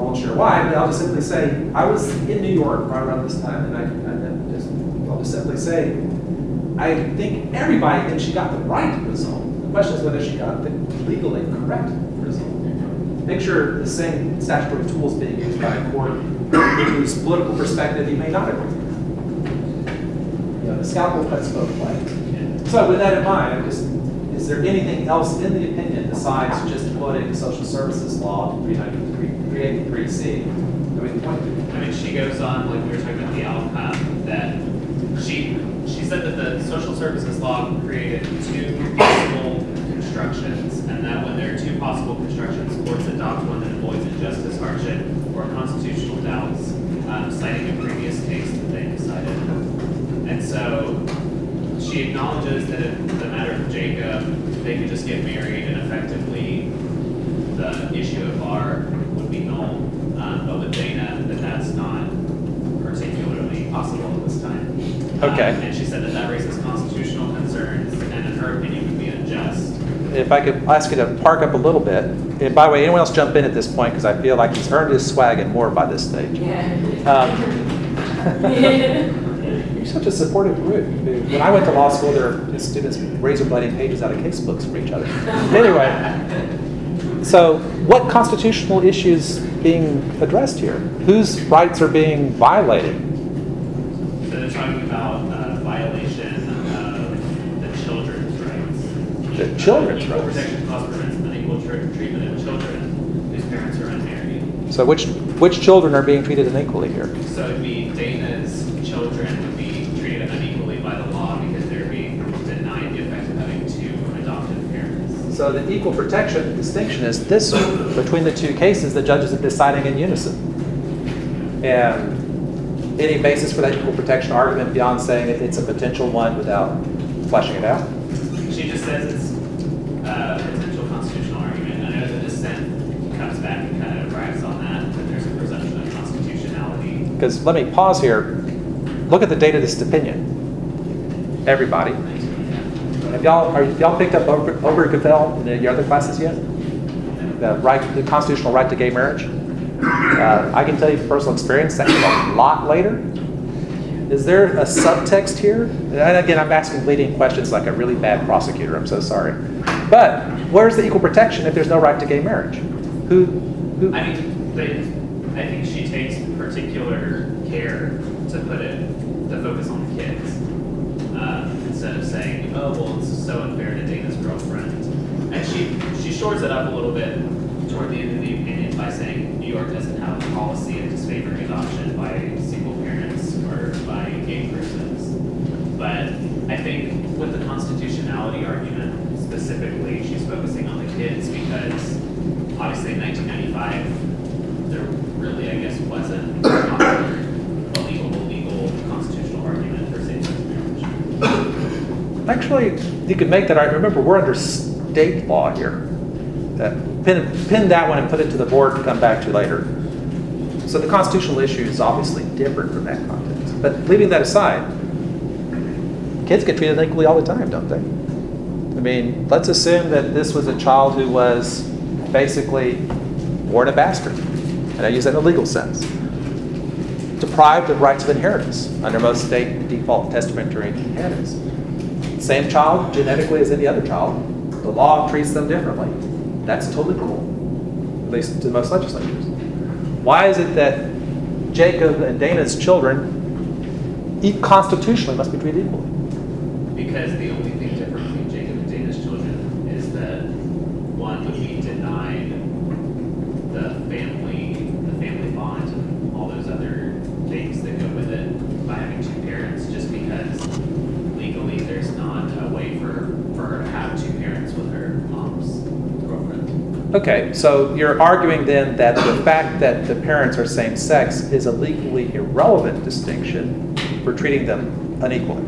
Speaker 1: won't share why, but I'll just simply say, I was in New York right around this time, and I'll just simply say, I think everybody thinks she got the right result. The question is whether she got the legally correct result. Picture the same statutory tools being used by a court whose political perspective you may not agree with. The scalpel cuts both ways. So with that in mind, is there anything else in the opinion besides just quoting the social services law 383C that we can point to?
Speaker 10: I mean, she goes on, like we were talking about the outcome, that she said that the social services law created two possible constructions, and that when there are two possible constructions, courts adopt one that avoids injustice, hardship, or constitutional doubts, citing a previous case that they decided. And so she acknowledges that in the matter of Jacob, they could just get married and effectively the issue of bar would be null. But with Dana, that's not particularly possible at this time.
Speaker 1: Okay.
Speaker 10: And she said that raises constitutional concerns and in her opinion would be unjust.
Speaker 1: If I could ask you to park up a little bit. And by the way, anyone else jump in at this point, because I feel like he's earned his swag and more by this stage. You're such a supportive group. When I went to law school, the students razor blading pages out of case books for each other. Anyway, so what constitutional issues being addressed here? Whose rights are being violated?
Speaker 10: So they're talking about violation of the children's rights.
Speaker 1: The children's
Speaker 10: Equal
Speaker 1: rights.
Speaker 10: protection clause prevents unequal treatment of children whose parents are unmarried.
Speaker 1: So which children are being treated unequally here?
Speaker 10: So it'd be Dana's children would be treated unequally by the law because they're being denied the effect of having two adoptive parents.
Speaker 1: So the equal protection distinction is this between the two cases, the judges are deciding in unison. And any basis for that equal protection argument beyond saying it's a potential one without fleshing it out?
Speaker 10: She just says it's a potential constitutional argument. I know the dissent comes back and kind of brags on that there's a presumption of constitutionality.
Speaker 1: Because let me pause here. Look at the date of this opinion. Everybody. Have y'all picked up Obergefell in your other classes yet? The constitutional right to gay marriage? I can tell you from personal experience that came a lot later. Is there a subtext here? And again, I'm asking leading questions like a really bad prosecutor. I'm so sorry. But where's the equal protection if there's no right to gay marriage? Who?
Speaker 10: I mean, I think she takes particular care to focus on the kids. Instead of saying, oh, well, it's so unfair to Dana's girlfriend. And she shores it up a little bit toward the end of the opinion by saying New York doesn't have a policy of disfavoring adoption by single parents or by gay persons. But I think with the constitutionality argument specifically, she's focusing on the kids because obviously in 1995, there really, I guess, wasn't a legal constitutional argument for same-sex marriage.
Speaker 1: Actually, you could make that argument. Remember, we're under state law here. Pin that one and put it to the board to come back to later. So the constitutional issue is obviously different from that context. But leaving that aside, kids get treated equally all the time, don't they? I mean, let's assume that this was a child who was basically born a bastard. And I use that in a legal sense. Deprived of rights of inheritance under most state default testamentary inheritance. Same child genetically as any other child. The law treats them differently. That's totally cool, at least to most legislatures. Why is it that Jacob and Dana's children constitutionally must be treated equally?
Speaker 10: Because the only thing different between Jacob and Dana's children is that one would be denied the family bond and all those other things that go with it by having two parents, just because legally there's not a way for her to have two parents with her mom's girlfriend.
Speaker 1: Okay, so you're arguing then that the fact that the parents are same sex is a legally irrelevant distinction for treating them unequally.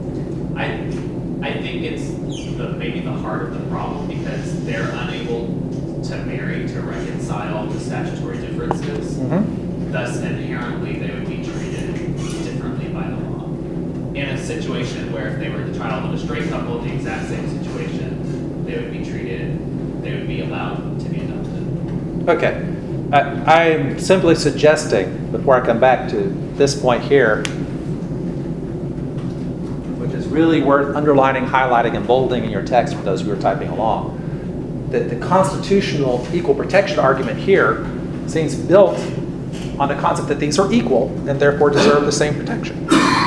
Speaker 10: I think it's maybe the heart of the problem because they're unable to marry to reconcile the statutory differences.
Speaker 1: Mm-hmm.
Speaker 10: Thus, inherently, they would be treated differently by the law. In a situation where if they were the child of a straight couple in the exact same situation, they would be allowed to be adopted.
Speaker 1: Okay. I'm simply suggesting, before I come back to this point here, which is really worth underlining, highlighting, and bolding in your text for those who are typing along, that the constitutional equal protection argument here seems built on the concept that these are equal and therefore deserve the same protection.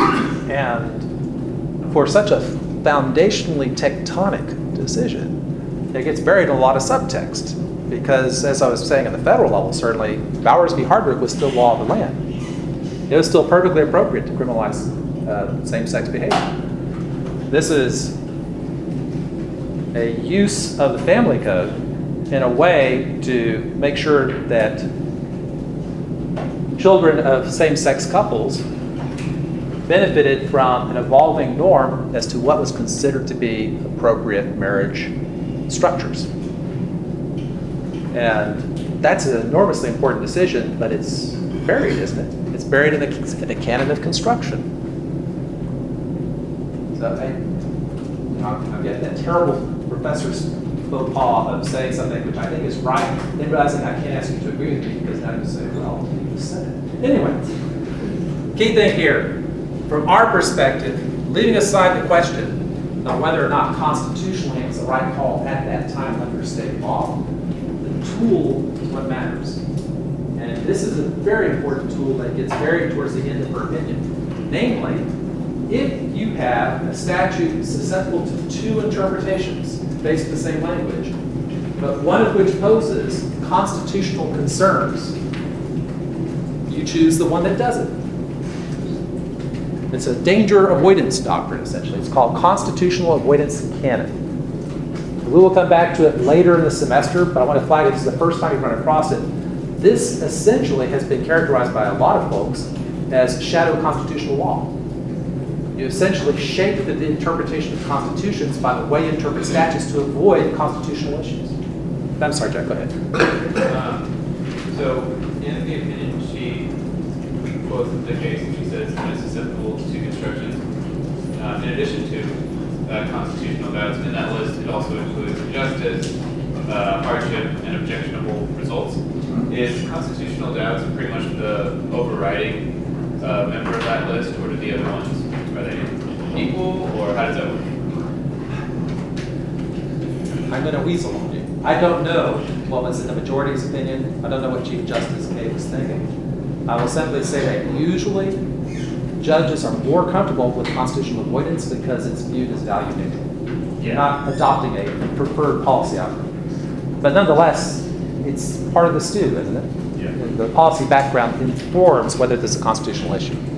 Speaker 1: And for such a foundationally tectonic decision, it gets buried in a lot of subtext. Because, as I was saying, at the federal level, certainly, Bowers v. Hardwick was still law of the land. It was still perfectly appropriate to criminalize same-sex behavior. This is a use of the family code in a way to make sure that children of same-sex couples benefited from an evolving norm as to what was considered to be appropriate marriage structures. And that's an enormously important decision, but it's buried, isn't it? It's buried in the canon of construction. So I'm getting that terrible professor's faux pas of saying something which I think is right, then realizing I can't ask you to agree with me because now you say, well, you just said it. Anyway, key thing here, from our perspective, leaving aside the question of whether or not constitutionally it's the right call at that time under state law, tool is what matters. And this is a very important tool that gets buried towards the end of her opinion. Namely, if you have a statute susceptible to two interpretations based on the same language, but one of which poses constitutional concerns, you choose the one that doesn't. It's a danger avoidance doctrine, essentially. It's called constitutional avoidance canon. We will come back to it later in the semester, but I want to flag it. This is the first time you've run across it. This essentially has been characterized by a lot of folks as shadow constitutional law. You essentially shape the interpretation of constitutions by the way you interpret statutes to avoid constitutional issues. I'm sorry, Jack, go ahead.
Speaker 7: So in the opinion, she quotes the case and she says it's susceptible to construction. In addition to constitutional doubts, in that list it also includes injustice, hardship, and objectionable results. Is constitutional doubts pretty much the overriding member of that list, or do the other ones, are they equal, or how does that work?
Speaker 1: I'm going to weasel on you. I don't know what was in the majority's opinion. I don't know what Chief Justice Kay was thinking. I will simply say that usually judges are more comfortable with constitutional avoidance because it's viewed as value neutral. You're not adopting a preferred policy outcome. But nonetheless, it's part of the stew, isn't it?
Speaker 3: Yeah.
Speaker 1: The policy background informs whether this is a constitutional issue.
Speaker 8: So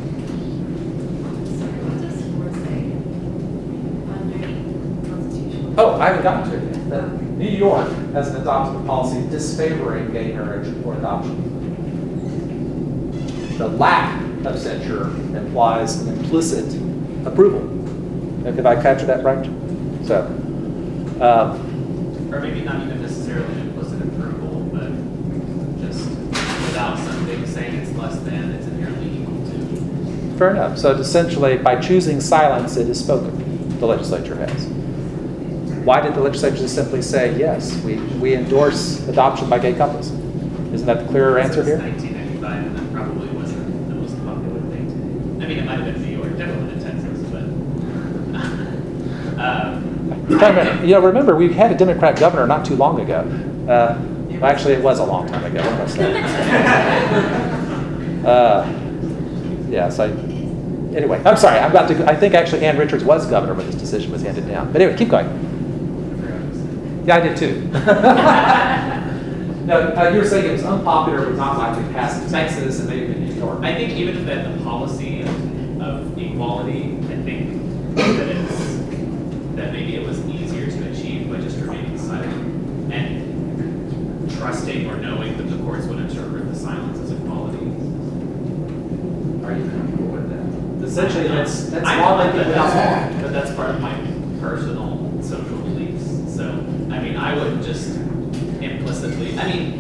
Speaker 8: what does Ford say underneath constitutional?
Speaker 1: Oh, I haven't gotten to it yet. But New York has adopted a policy disfavoring gay marriage or adoption. The lack of censure implies an implicit approval. Have I captured that right? So,
Speaker 10: Or maybe not even necessarily an implicit approval, but just without something saying it's less than, it's inherently equal to.
Speaker 1: fair enough. So essentially, by choosing silence, it is spoken. The legislature has. Why did the legislature just simply say, yes, we endorse adoption by gay couples? Isn't that the clearer answer here?
Speaker 10: 1995, and that probably wasn't the most popular thing to do. I mean, it might have been New York, definitely in Texas, but
Speaker 1: Remember, we had a Democrat governor not too long ago. Actually, it was a long time ago. What was that? Anyway, I'm sorry. I think actually Ann Richards was governor when this decision was handed down. But anyway, keep going. Yeah, I did too. No, you were saying it was unpopular, but not likely to pass in Texas and maybe in New York.
Speaker 10: I think even that the policy of equality, I think that maybe it was easier to achieve by just remaining silent and trusting or knowing that the courts would interpret the silence as equality.
Speaker 1: Are you comfortable with that? Essentially, that's
Speaker 10: I'm
Speaker 1: law
Speaker 10: not,
Speaker 1: making without law.
Speaker 10: but that's part of my personal social beliefs. So, I mean, I wouldn't just implicitly,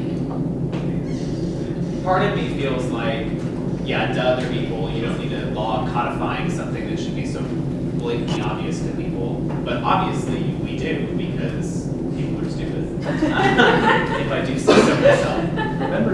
Speaker 10: part of me feels like, yeah, duh, they're equal. You don't need a law codifying something that should be so blatantly obvious to people. But obviously, we do, because people are stupid. If I do say so myself.
Speaker 1: Remember, though, the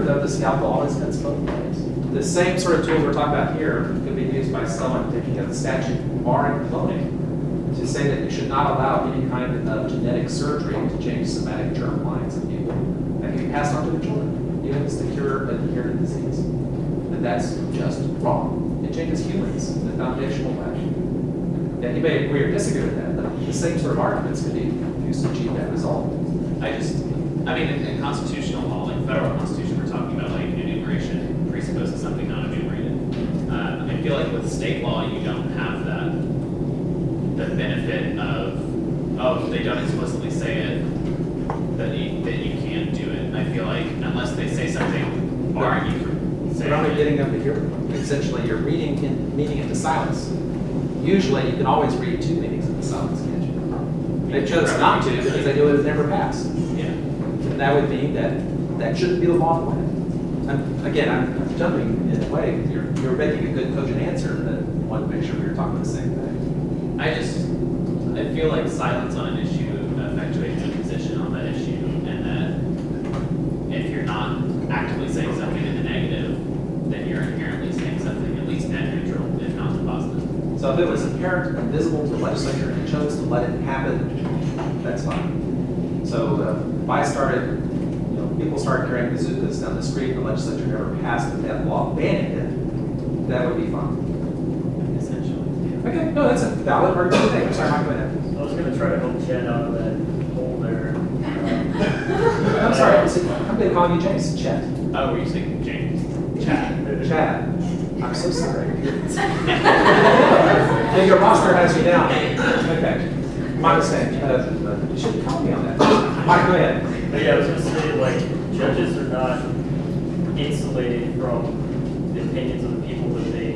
Speaker 1: outlaw always cuts both ways. The same sort of tools we're talking about here could be used by someone taking a statute barring cloning to say that you should not allow any kind of genetic surgery to change somatic germ lines in people that can be passed on to their children, even if it's to cure an inherited disease. And that's just wrong. It changes humans in a foundational way. Yeah, you may agree or disagree with that, but the same sort of arguments could be used to achieve that result.
Speaker 10: In constitutional law, like federal constitution, we're talking about like enumeration presupposes something not enumerated. I feel like with state law, you don't have the benefit of, oh, they don't explicitly say it, that you can't do it. I feel like unless they say something barring you from saying
Speaker 1: But I'm
Speaker 10: it.
Speaker 1: getting up to here. Essentially, you're reading meaning into silence. Usually, you can always read two meanings into silence, can't you? They chose not to because they knew it would never pass.
Speaker 10: Yeah.
Speaker 1: And that would mean that shouldn't be the law of the land. I'm jumping in a way. You're making a good cogent answer, but I wanted to make sure we were talking the same thing.
Speaker 10: I feel like silence on an issue effectuates a position on that issue, and that if you're not actively saying something in the negative, then you're inherently saying something at least net neutral, if not the positive.
Speaker 1: So if it was apparent and visible to the legislature and chose to let it happen, that's fine. So if I started, people started carrying bazookas down the street and the legislature never passed that law banning it, that would be fine.
Speaker 10: Essentially.
Speaker 1: Okay, no, that's a valid argument. I'm sorry, Mike, go ahead.
Speaker 3: I was gonna try to help Chad out of that hole there.
Speaker 1: I'm sorry, I'm going to call you James. Chet.
Speaker 10: Oh, were you saying James? Chad.
Speaker 1: Chad. I'm so sorry. Yeah, your roster has you down. Okay. My mistake. You should call me on that. Mike, go ahead.
Speaker 3: But yeah, I was gonna say, like, judges are not insulated from the opinions of the people that they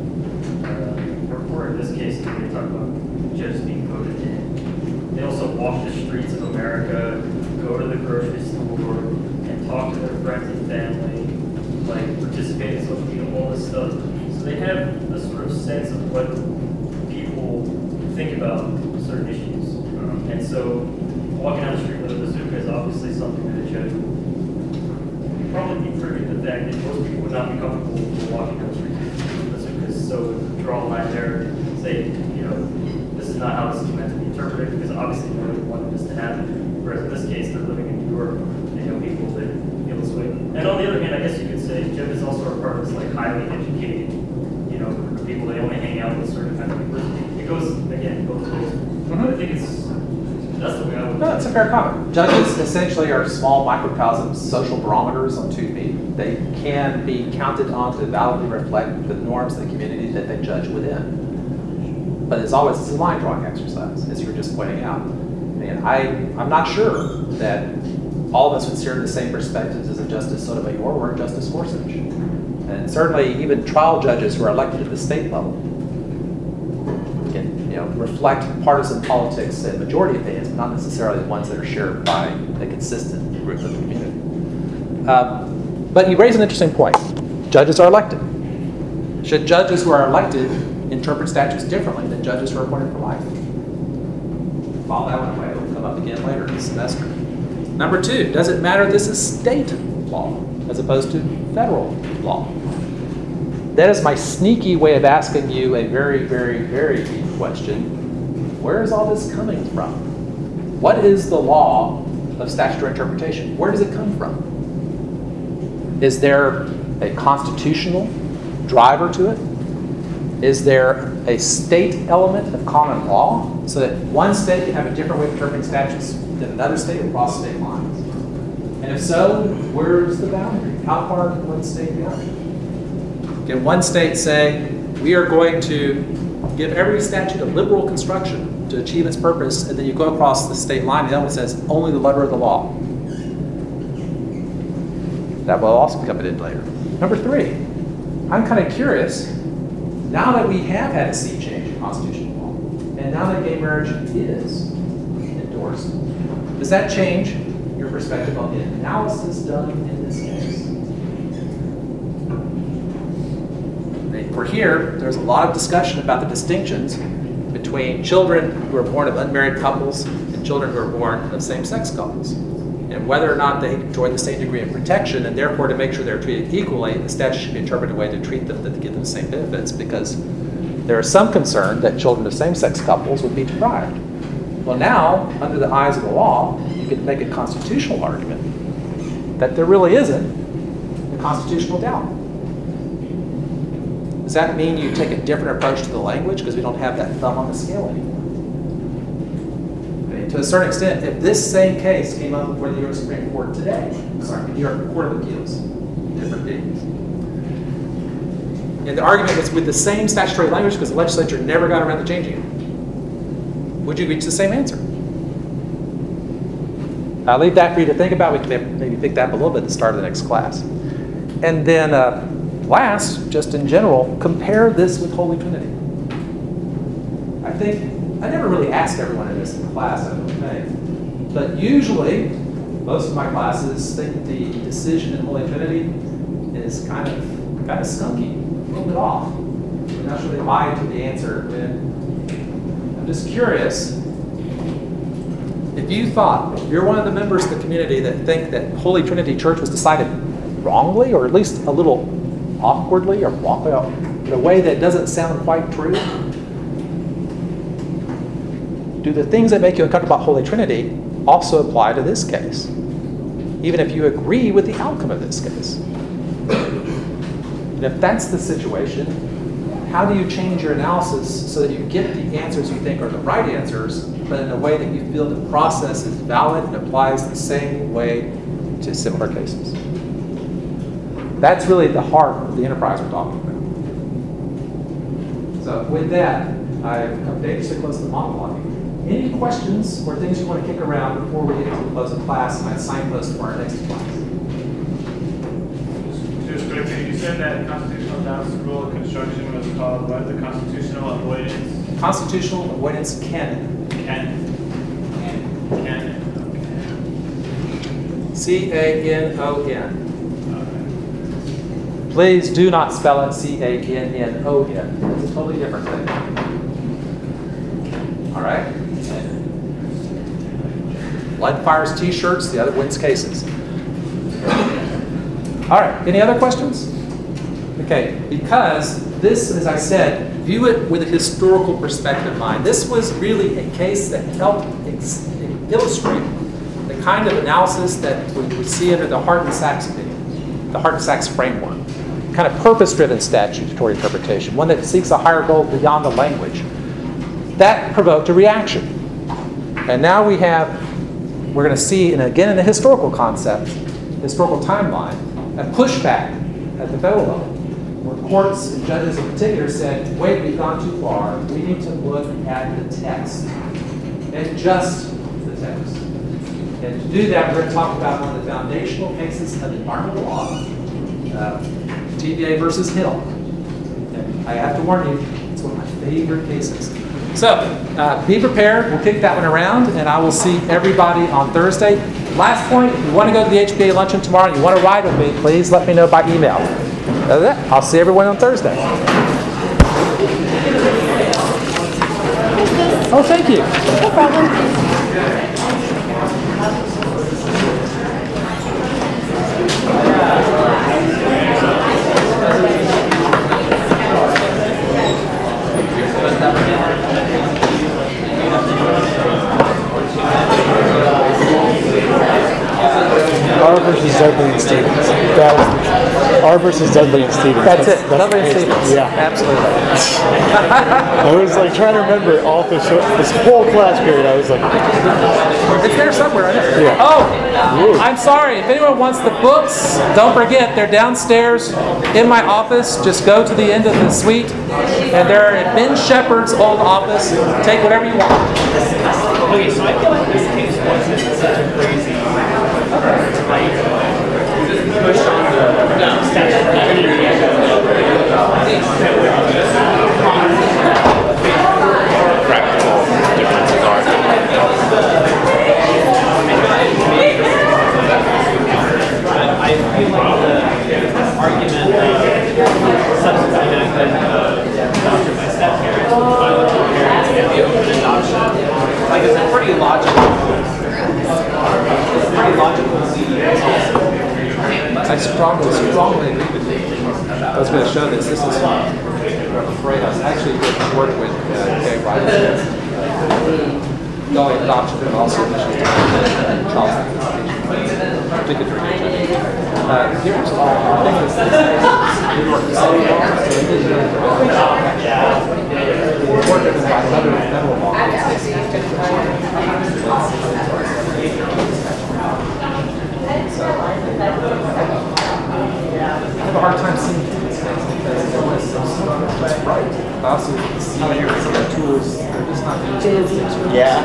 Speaker 3: work for. In this case, they talk about judges being voted in. They also walk the streets of America, go to the grocery store, and talk to their friends and family, like participate in social media, all this stuff. So they have a sort of sense of what people think about certain issues. And so walking down the street with a bazooka is obviously something that a judge would probably be privy to the fact that most people would not be comfortable walking down the street with bazookas. So draw a line there and say, this is not how this is meant to be interpreted, because obviously nobody wanted this to happen. Whereas in this case, they're living in New York, they know people that feel this way. And on the other hand, I guess you could say judges also are part of this like highly educated, group of people. They only hang out with certain kind of people. It goes, again, both ways. I think that's the way I would.
Speaker 1: No, that's a fair comment. Judges essentially are small microcosms, social barometers on 2 feet. They can be counted on to validly reflect the norms of the community that they judge within. But it's always a line drawing exercise, as you were just pointing out. And I'm not sure that all of us would share the same perspectives as a Justice Sotomayor or a Justice Gorsuch. And certainly even trial judges who are elected at the state level can reflect partisan politics and majority opinions, but not necessarily the ones that are shared by a consistent group of the community. But you raise an interesting point. Judges are elected. Should judges who are elected interpret statutes differently than judges who are appointed for life? Follow that one away. It'll come up again later in the semester. Number 2, does it matter this is state law as opposed to federal law? That is my sneaky way of asking you a very, very, very deep question. Where is all this coming from? What is the law of statutory interpretation? Where does it come from? Is there a constitutional driver to it? Is there a state element of common law so that one state can have a different way of interpreting statutes than another state across state lines? And if so, where's the boundary? How far can one state go? Can one state say, we are going to give every statute a liberal construction to achieve its purpose, and then you go across the state line and the other one says, only the letter of the law? That will also come in later. Number 3, I'm kind of curious, now that we have had a sea change in constitutional law, and now that gay marriage is endorsed, does that change your perspective on the analysis done in this case? For here, there's a lot of discussion about the distinctions between children who are born of unmarried couples and children who are born of same-sex couples. And whether or not they enjoy the same degree of protection, and therefore to make sure they're treated equally, the statute should be interpreted in a way to treat them, to give them the same benefits, because there is some concern that children of same-sex couples would be deprived. Well, now, under the eyes of the law, you could make a constitutional argument that there really isn't a constitutional doubt. Does that mean you take a different approach to the language because we don't have that thumb on the scale anymore? I mean, to a certain extent, if this same case came up before the New York Supreme Court today, New York Court of Appeals, different things, and the argument was with the same statutory language because the legislature never got around to changing it, would you reach the same answer? I'll leave that for you to think about. We can maybe pick that up a little bit at the start of the next class. And then last, just in general, compare this with Holy Trinity. I think, I never really asked everyone in this class, I don't think, but usually, most of my classes think the decision in Holy Trinity is kind of skunky, a little bit off. I'm not sure they buy into the answer. I'm just curious, if you thought, if you're one of the members of the community that think that Holy Trinity Church was decided wrongly, or at least a little awkwardly, or in a way that doesn't sound quite true, do the things that make you uncomfortable about Holy Trinity also apply to this case, even if you agree with the outcome of this case? And if that's the situation, how do you change your analysis so that you get the answers you think are the right answers, but in a way that you feel the process is valid and applies the same way to similar cases? That's really the heart of the enterprise we're talking about. So with that, I've come dangerously close to the monologue. Any questions or things you want to kick around before we get to the close of class and I signpost for our next class?
Speaker 7: Just quickly, you said that constitutional doubts rule of construction was called what? The constitutional avoidance?
Speaker 1: Constitutional avoidance canon.
Speaker 7: Canon.
Speaker 1: C-A-N-O-N. Please do not spell it C-A-N-N-O-N. It's a totally different thing. All right? Blood fires T-shirts, the other wins cases. All right, any other questions? Okay, because this, as I said, view it with a historical perspective in mind. This was really a case that helped illustrate the kind of analysis that we would see under the Hart and Sachs opinion, the Hart and Sachs framework. Kind of purpose-driven statutory interpretation, one that seeks a higher goal beyond the language. That provoked a reaction. And now we're going to see, and again in the historical concept, historical timeline, a pushback at the federal level, where courts and judges in particular said, wait, we've gone too far. We need to look at the text, and just the text. And to do that, we're going to talk about one of the foundational cases of environmental law, TVA versus Hill. And I have to warn you, it's one of my favorite cases. So, be prepared. We'll kick that one around, and I will see everybody on Thursday. Last point, if you want to go to the HBA luncheon tomorrow and you want to ride with me, please let me know by email. Other than that, I'll see everyone on Thursday. Oh, thank you. No problem.
Speaker 11: R versus Dudley and Stevens. That was R versus Dudley and Stevens.
Speaker 1: That's it. Dudley and Stevens.
Speaker 11: Yeah,
Speaker 1: absolutely.
Speaker 11: I was like trying to remember all this whole class period. I was like,
Speaker 1: it's there somewhere. I know.
Speaker 11: Yeah.
Speaker 1: Oh, I'm sorry. If anyone wants the books, don't forget they're downstairs in my office. Just go to the end of the suite, and they're at Ben Shepard's old office. Take whatever you want.
Speaker 6: Okay, so I feel like this case wasn't such a crazy push on the
Speaker 11: practical differences are.
Speaker 6: I feel like the argument substituting adoption by step parents, biological parents, and the open adoption, like it's a pretty logical
Speaker 1: I strongly agree with you. I was going to show this. This is, I'm afraid, I actually did work with Gay Rice, Dolly Adoption, and also Charles. Here's the thing is, New York is so long, so it is really important by another federal law. I have a hard time seeing these things because there was so much right. I also see the tools, they're just not used.
Speaker 11: Yeah.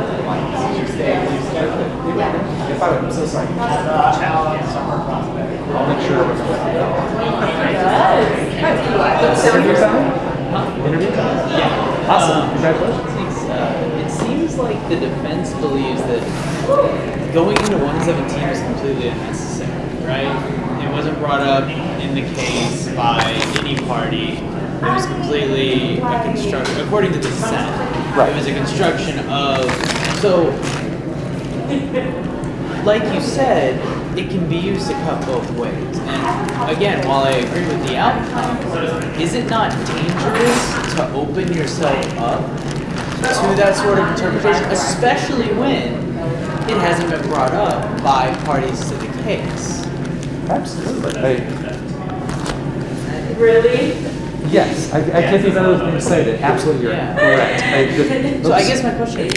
Speaker 1: If I'm so sorry. I'll make sure we're Interview time? Interview time?
Speaker 9: Yeah.
Speaker 1: Awesome. Congratulations.
Speaker 9: Thanks. It seems like the defense believes that going into 117 is completely unnecessary, right? It wasn't brought up in the case by any party. It was completely a construction, according to the dissent.
Speaker 1: Right.
Speaker 9: It was a construction of, so, like you said, it can be used to cut both ways. And again, while I agree with the outcome, is it not dangerous to open yourself up to that sort of interpretation, especially when it hasn't been brought up by parties to the case?
Speaker 1: Absolutely.
Speaker 2: Really?
Speaker 1: Yes, I can't think of another thing to say that absolutely you're
Speaker 9: Yeah.
Speaker 1: correct.
Speaker 9: So I guess my question is,